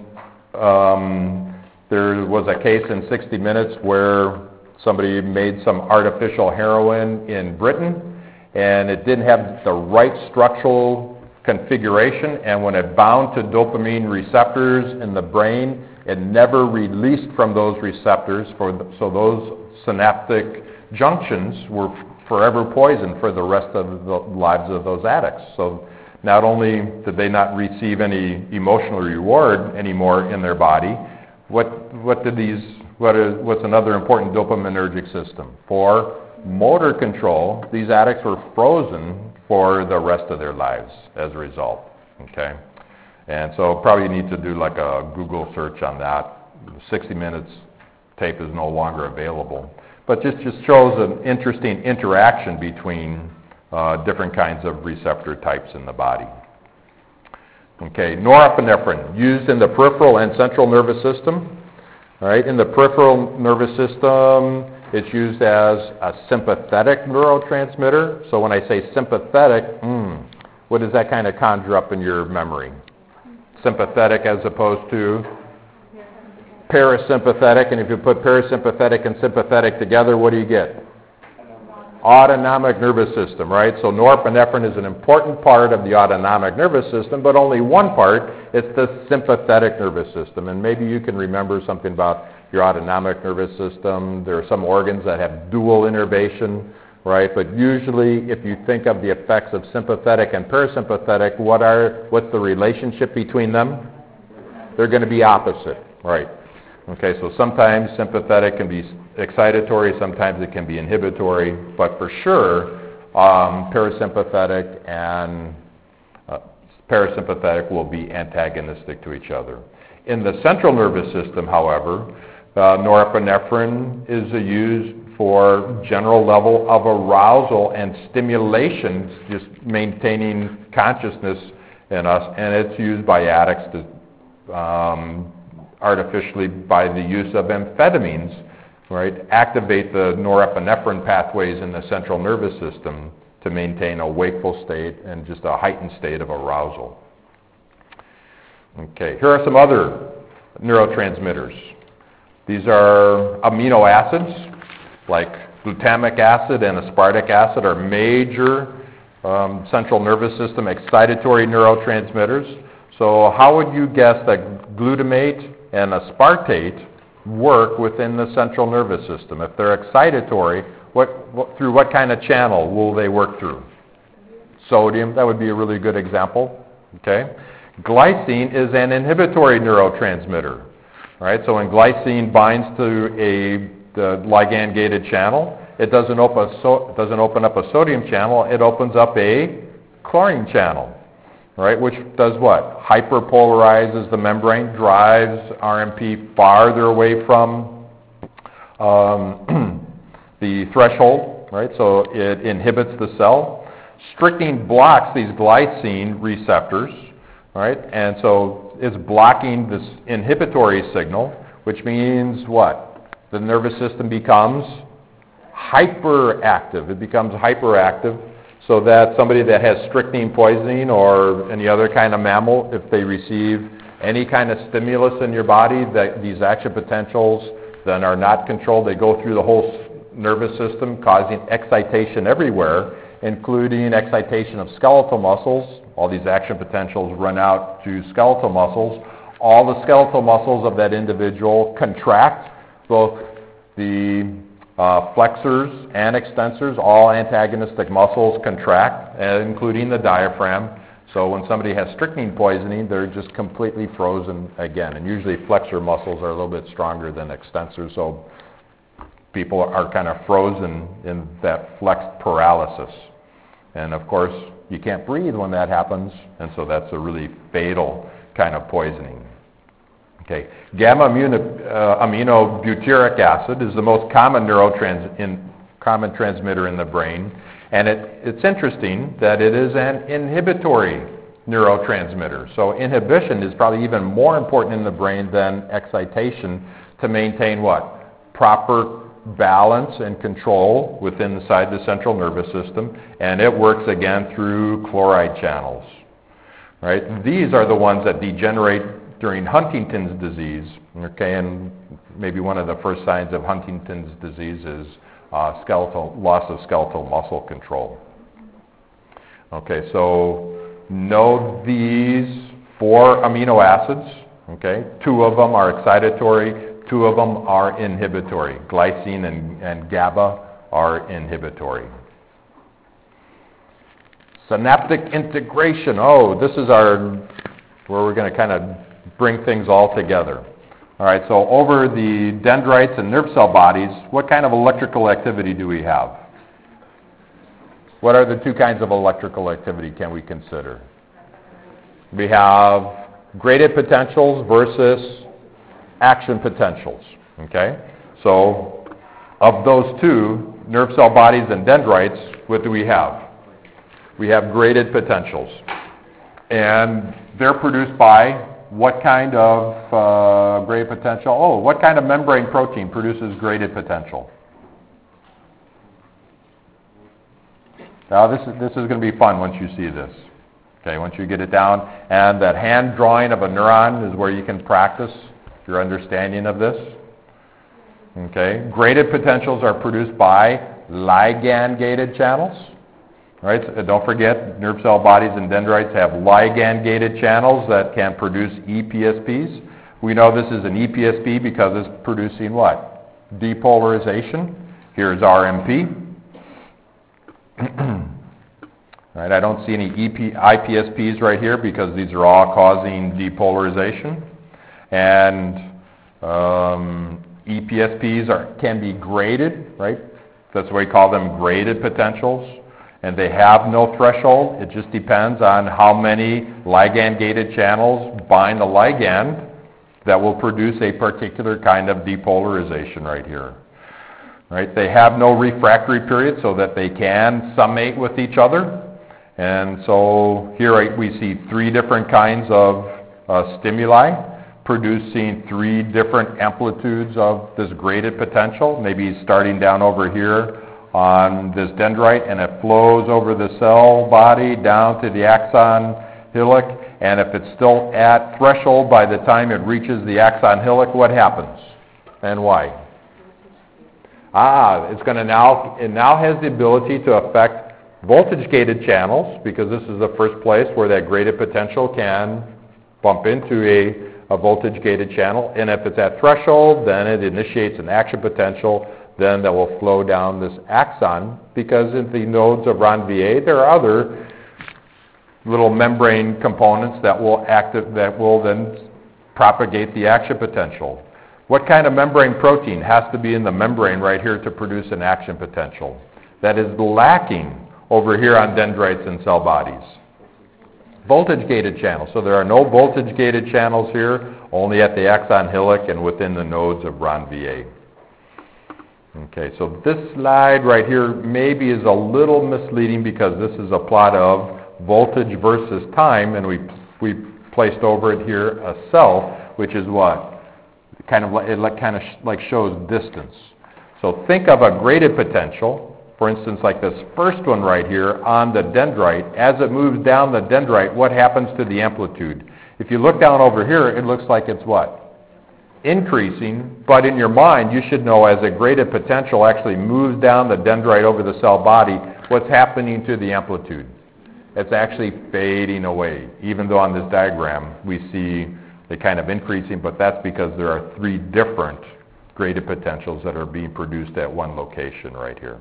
there was a case in 60 Minutes where somebody made some artificial heroin in Britain, and it didn't have the right structural configuration, and when it bound to dopamine receptors in the brain, it never released from those receptors, so those synaptic junctions were forever poisoned for the rest of the lives of those addicts. So not only did they not receive any emotional reward anymore in their body, what's another important dopaminergic system? For motor control, these addicts were frozen for the rest of their lives as a result, okay? And so probably need to do like a Google search on that. 60 Minutes tape is no longer available. But just shows an interesting interaction between different kinds of receptor types in the body. Okay, norepinephrine, used in the peripheral and central nervous system. All right, in the peripheral nervous system, it's used as a sympathetic neurotransmitter. So when I say sympathetic, what does that kind of conjure up in your memory? Sympathetic as opposed to parasympathetic, and if you put parasympathetic and sympathetic together, what do you get? Autonomic nervous system, right? So norepinephrine is an important part of the autonomic nervous system, but only one part. It's the sympathetic nervous system. And maybe you can remember something about your autonomic nervous system. There are some organs that have dual innervation, right? But usually, if you think of the effects of sympathetic and parasympathetic, what's the relationship between them? They're going to be opposite, right? Okay, so sometimes sympathetic can be excitatory, sometimes it can be inhibitory, but for sure, parasympathetic and parasympathetic will be antagonistic to each other. In the central nervous system, however, norepinephrine is used for general level of arousal and stimulation, just maintaining consciousness in us, and it's used by addicts to artificially by the use of amphetamines, right, activate the norepinephrine pathways in the central nervous system to maintain a wakeful state and just a heightened state of arousal. Okay, here are some other neurotransmitters. These are amino acids, like glutamic acid and aspartic acid are major central nervous system excitatory neurotransmitters. So how would you guess that glutamate and aspartate work within the central nervous system? If they're excitatory, through what kind of channel will they work through? Sodium, that would be a really good example. Okay. Glycine is an inhibitory neurotransmitter. Right? So when glycine binds to the ligand-gated channel, it doesn't open up a sodium channel, it opens up a chlorine channel. Right, which does what? Hyperpolarizes the membrane, drives RMP farther away from the threshold, right? So it inhibits the cell. Strychnine blocks these glycine receptors, right? And so it's blocking this inhibitory signal, which means what? The nervous system becomes hyperactive. It becomes hyperactive. So that somebody that has strychnine poisoning or any other kind of mammal, if they receive any kind of stimulus in your body, that these action potentials then are not controlled, they go through the whole nervous system, causing excitation everywhere, including excitation of skeletal muscles. All these action potentials run out to skeletal muscles. All the skeletal muscles of that individual contract, both the flexors and extensors, all antagonistic muscles contract, including the diaphragm. So when somebody has strychnine poisoning, they're just completely frozen again. And usually flexor muscles are a little bit stronger than extensors, so people are kind of frozen in that flexed paralysis. And of course, you can't breathe when that happens, and so that's a really fatal kind of poisoning. Okay, gamma-aminobutyric acid is the most common common transmitter in the brain, and it's interesting that it is an inhibitory neurotransmitter. So inhibition is probably even more important in the brain than excitation to maintain what? Proper balance and control within the central nervous system, and it works again through chloride channels. Right? These are the ones that degenerate during Huntington's disease, okay, and maybe one of the first signs of Huntington's disease is loss of skeletal muscle control. Okay, so know these 4 amino acids, okay, 2 of them are excitatory, 2 of them are inhibitory. Glycine and GABA are inhibitory. Synaptic integration, this is where we're going to kind of bring things all together. All right, so over the dendrites and nerve cell bodies, what kind of electrical activity do we have? What are the 2 kinds of electrical activity can we consider? We have graded potentials versus action potentials, okay? So of those 2, nerve cell bodies and dendrites, what do we have? We have graded potentials. And they're produced by what kind of graded potential? Oh, what kind of membrane protein produces graded potential? Now, this is going to be fun once you see this. Okay, once you get it down. And that hand drawing of a neuron is where you can practice your understanding of this. Okay, graded potentials are produced by ligand-gated channels. Right? So don't forget, nerve cell bodies and dendrites have ligand-gated channels that can produce EPSPs. We know this is an EPSP because it's producing what? Depolarization. Here's RMP. Right, I don't see any IPSPs right here because these are all causing depolarization. And EPSPs can be graded, right? That's why we call them graded potentials. And they have no threshold. It just depends on how many ligand-gated channels bind the ligand that will produce a particular kind of depolarization right here. Right? They have no refractory period so that they can summate with each other. And so here we see three different kinds of stimuli producing three different amplitudes of this graded potential, maybe starting down over here on this dendrite, and it flows over the cell body down to the axon hillock, and if it's still at threshold by the time it reaches the axon hillock, what happens and why? It's going to it now has the ability to affect voltage-gated channels, because this is the first place where that graded potential can bump into a voltage-gated channel, and if it's at threshold, then it initiates an action potential then that will flow down this axon, because in the nodes of Ranvier, there are other little membrane components that will then propagate the action potential. What kind of membrane protein has to be in the membrane right here to produce an action potential? That is lacking over here on dendrites and cell bodies. Voltage-gated channels. So there are no voltage-gated channels here, only at the axon hillock and within the nodes of Ranvier. Okay, so this slide right here maybe is a little misleading because this is a plot of voltage versus time, and we placed over it here a cell, which is what? It kind of shows distance. So think of a graded potential, for instance, like this first one right here on the dendrite. As it moves down the dendrite, what happens to the amplitude? If you look down over here, it looks like it's what? Increasing, but in your mind, you should know as a graded potential actually moves down the dendrite over the cell body, what's happening to the amplitude? It's actually fading away, even though on this diagram we see it kind of increasing, but that's because there are three different graded potentials that are being produced at one location right here.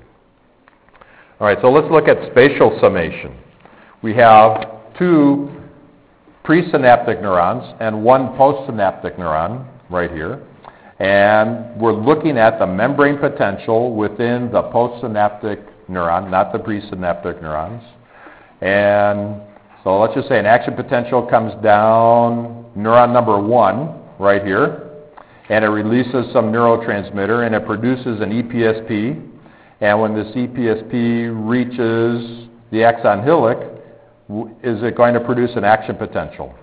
All right, so let's look at spatial summation. We have two presynaptic neurons and one postsynaptic neuron right here, and we're looking at the membrane potential within the postsynaptic neuron, not the presynaptic neurons. And so let's just say an action potential comes down neuron number 1 right here, and it releases some neurotransmitter, and it produces an EPSP. And when this EPSP reaches the axon hillock, is it going to produce an action potential?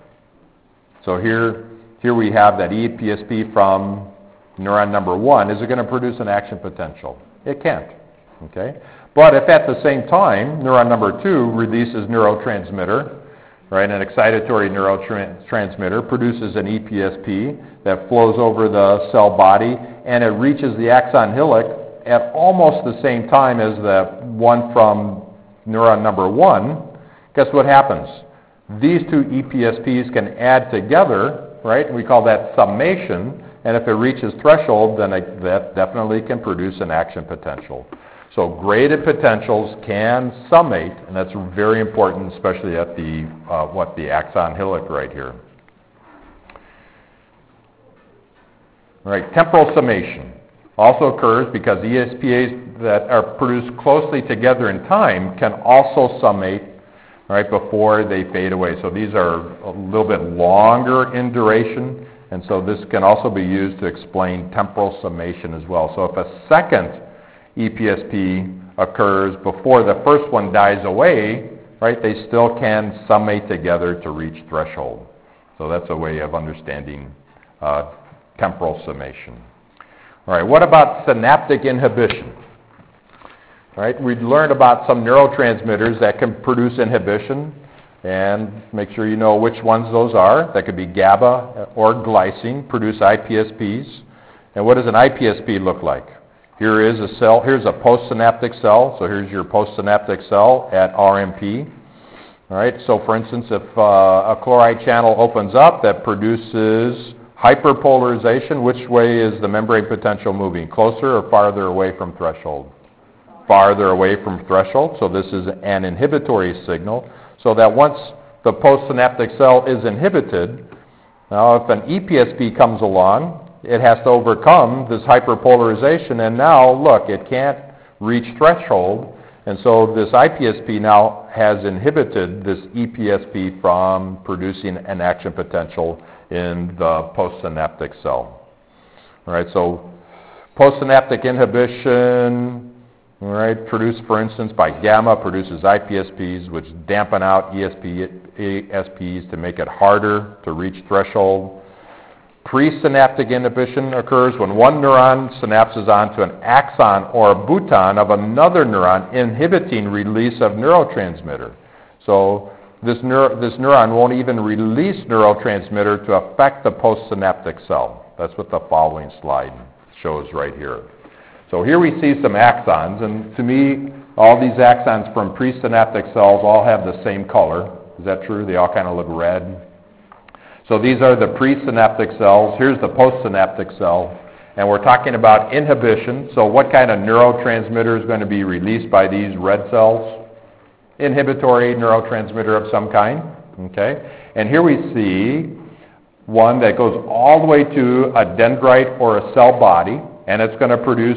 So here we have that EPSP from neuron number 1. Is it going to produce an action potential? It can't. Okay? But if at the same time, neuron number 2 releases neurotransmitter, right, an excitatory neurotransmitter, produces an EPSP that flows over the cell body, and it reaches the axon hillock at almost the same time as the one from neuron number 1, guess what happens? These two EPSPs can add together, right? We call that summation, and if it reaches threshold, then that definitely can produce an action potential. So graded potentials can summate, and that's very important, especially at the axon hillock right here. All right, temporal summation also occurs because ESPAs that are produced closely together in time can also summate right before they fade away. So these are a little bit longer in duration, and so this can also be used to explain temporal summation as well. So if a second EPSP occurs before the first one dies away, right, they still can summate together to reach threshold. So that's a way of understanding temporal summation. All right, what about synaptic inhibition? All right, we'd learned about some neurotransmitters that can produce inhibition, and make sure you know which ones those are. That could be GABA or glycine, produce iPSPs. And what does an iPSP look like? Here is a cell, here's a postsynaptic cell, so here's your postsynaptic cell at RMP. All right, so for instance, if a chloride channel opens up, that produces hyperpolarization. Which way is the membrane potential moving? Closer or farther away from threshold? Farther away from threshold, so this is an inhibitory signal. So that once the postsynaptic cell is inhibited, now if an EPSP comes along, it has to overcome this hyperpolarization, and now, look, it can't reach threshold, and so this iPSP now has inhibited this EPSP from producing an action potential in the postsynaptic cell. All right, so postsynaptic inhibition, all right, produced, for instance, by gamma, produces iPSPs, which dampen out ESPs to make it harder to reach threshold. Presynaptic inhibition occurs when one neuron synapses onto an axon or a bouton of another neuron, inhibiting release of neurotransmitter. So this neuron won't even release neurotransmitter to affect the postsynaptic cell. That's what the following slide shows right here. So here we see some axons, and to me, all these axons from presynaptic cells all have the same color. Is that true? They all kind of look red. So these are the presynaptic cells. Here's the postsynaptic cell, and we're talking about inhibition. So what kind of neurotransmitter is going to be released by these red cells? Inhibitory neurotransmitter of some kind. Okay, and here we see one that goes all the way to a dendrite or a cell body, and it's going to produce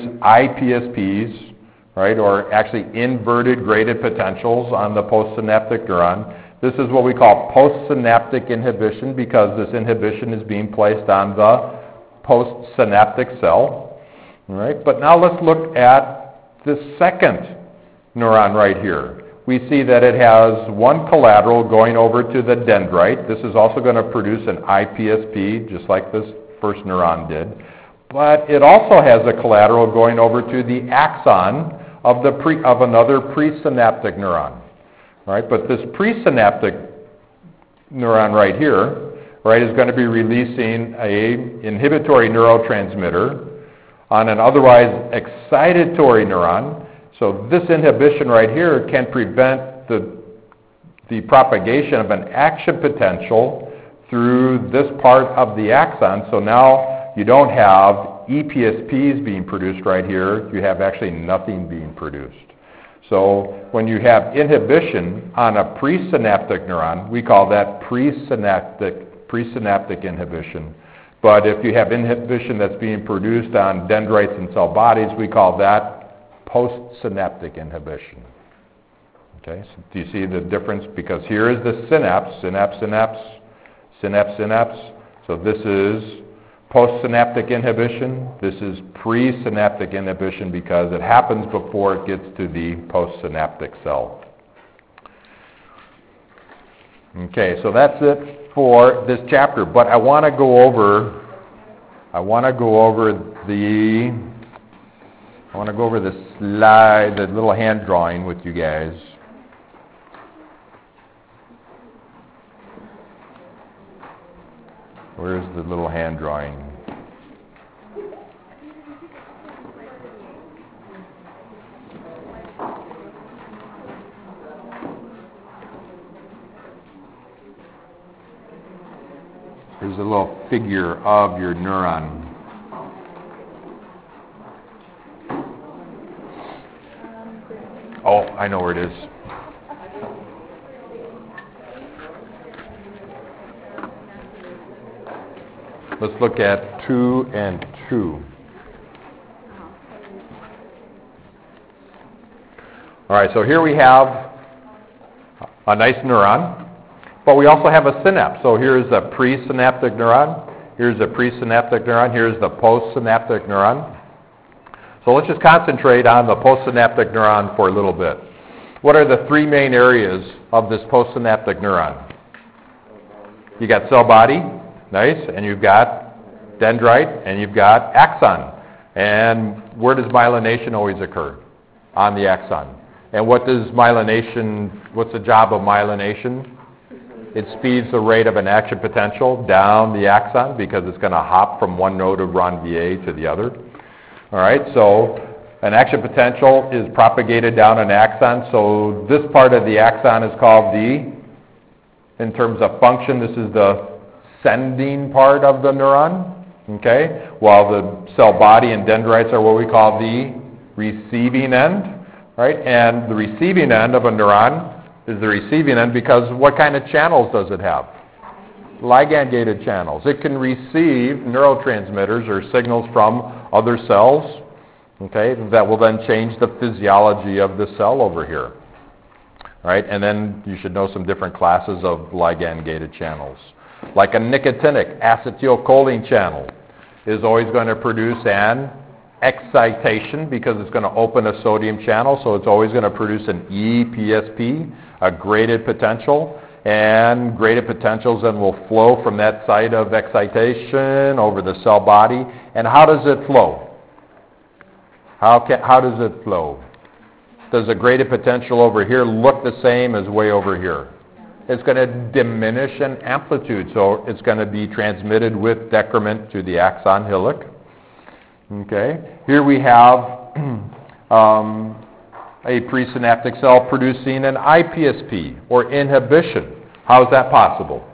iPSPs, right, or actually inverted graded potentials on the postsynaptic neuron. This is what we call postsynaptic inhibition because this inhibition is being placed on the postsynaptic cell. All right, but now let's look at the second neuron right here. We see that it has one collateral going over to the dendrite. This is also going to produce an iPSP, just like this first neuron did. But it also has a collateral going over to the axon of another presynaptic neuron. Right? But this presynaptic neuron right here, right, is going to be releasing an inhibitory neurotransmitter on an otherwise excitatory neuron. So this inhibition right here can prevent the propagation of an action potential through this part of the axon. So now you don't have EPSPs being produced right here. You have actually nothing being produced. So when you have inhibition on a presynaptic neuron, we call that presynaptic inhibition. But if you have inhibition that's being produced on dendrites and cell bodies, we call that postsynaptic inhibition. Okay, so do you see the difference? Because here is the synapse, synapse. So this is postsynaptic inhibition. This is presynaptic inhibition because it happens before it gets to the postsynaptic cell. Okay, so that's it for this chapter. But I want to go over the slide, the little hand drawing with you guys. Where's the little hand drawing? Here's a little figure of your neuron. Oh, I know where it is. Let's look at 2 and 2. All right, so here we have a nice neuron, but we also have a synapse. So here's a presynaptic neuron, here's a presynaptic neuron, here's the postsynaptic neuron. So let's just concentrate on the postsynaptic neuron for a little bit. What are the three main areas of this postsynaptic neuron? You got cell body, nice, and you've got dendrite, and you've got axon. And where does myelination always occur? On the axon. And what's the job of myelination? It speeds the rate of an action potential down the axon because it's going to hop from one node of Ranvier to the other. All right, so an action potential is propagated down an axon. So this part of the axon is called in terms of function, this is the sending part of the neuron, okay? While the cell body and dendrites are what we call the receiving end, right? And the receiving end of a neuron is the receiving end because what kind of channels does it have? Ligand-gated channels. It can receive neurotransmitters or signals from other cells, okay, that will then change the physiology of the cell over here. Right? And then you should know some different classes of ligand-gated channels. Like a nicotinic acetylcholine channel is always going to produce an excitation because it's going to open a sodium channel, so it's always going to produce an EPSP, a graded potential, and graded potentials then will flow from that site of excitation over the cell body. And how does it flow? How does it flow? Does a graded potential over here look the same as way over here? It's going to diminish in amplitude, so it's going to be transmitted with decrement to the axon hillock. Okay. Here we have a presynaptic cell producing an IPSP, or inhibition. How is that possible?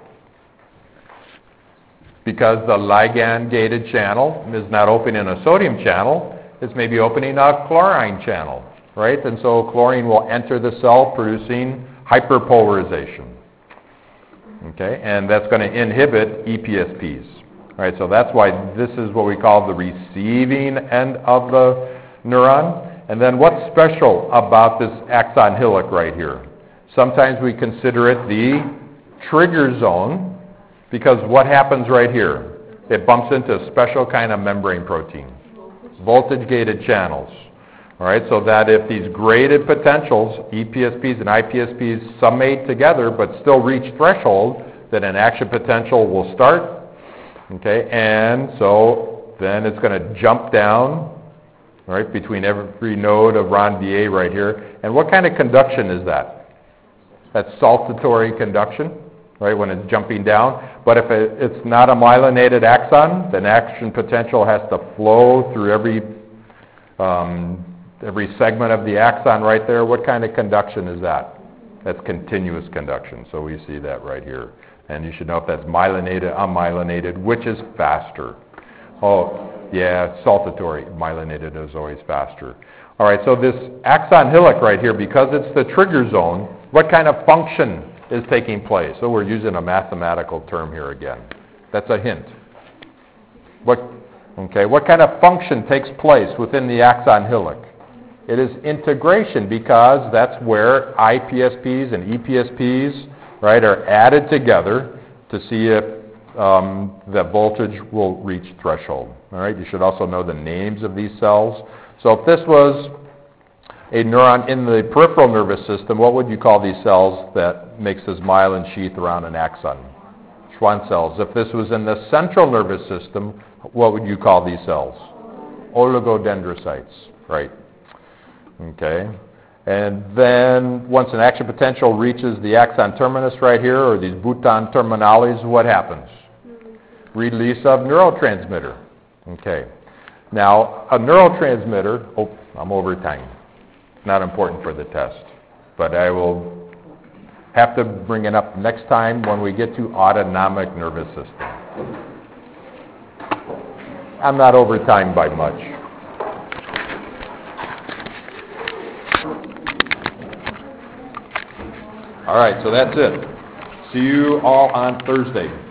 Because the ligand-gated channel is not opening a sodium channel, it's maybe opening a chlorine channel. Right? And so chlorine will enter the cell producing hyperpolarization. Okay? And that's going to inhibit EPSPs. Right? So that's why this is what we call the receiving end of the neuron. And then what's special about this axon hillock right here? Sometimes we consider it the trigger zone because what happens right here? It bumps into a special kind of membrane protein. Voltage-gated channels. All right, so that if these graded potentials, EPSPs and IPSPs, summate together but still reach threshold, then an action potential will start. Okay, and so then it's going to jump down, right, between every node of Ranvier right here. And what kind of conduction is that? That's saltatory conduction, right, when it's jumping down. But if it's not a myelinated axon, then action potential has to flow through every segment of the axon right there. What kind of conduction is that? That's continuous conduction. So we see that right here. And you should know if that's myelinated, unmyelinated, which is faster. Oh, yeah, saltatory. Myelinated is always faster. All right, so this axon hillock right here, because it's the trigger zone, what kind of function is taking place? So we're using a mathematical term here again. That's a hint. What kind of function takes place within the axon hillock? It is integration because that's where IPSPs and EPSPs, right, are added together to see if that voltage will reach threshold. All right, you should also know the names of these cells. So if this was a neuron in the peripheral nervous system, what would you call these cells that makes this myelin sheath around an axon? Schwann cells. If this was in the central nervous system, what would you call these cells? Oligodendrocytes, right? Okay. And then once an action potential reaches the axon terminus right here, or these boutons terminales, what happens? Release of neurotransmitter. Okay. Now, a neurotransmitter, I'm over time. Not important for the test. But I will have to bring it up next time when we get to autonomic nervous system. I'm not over time by much. All right, so that's it. See you all on Thursday.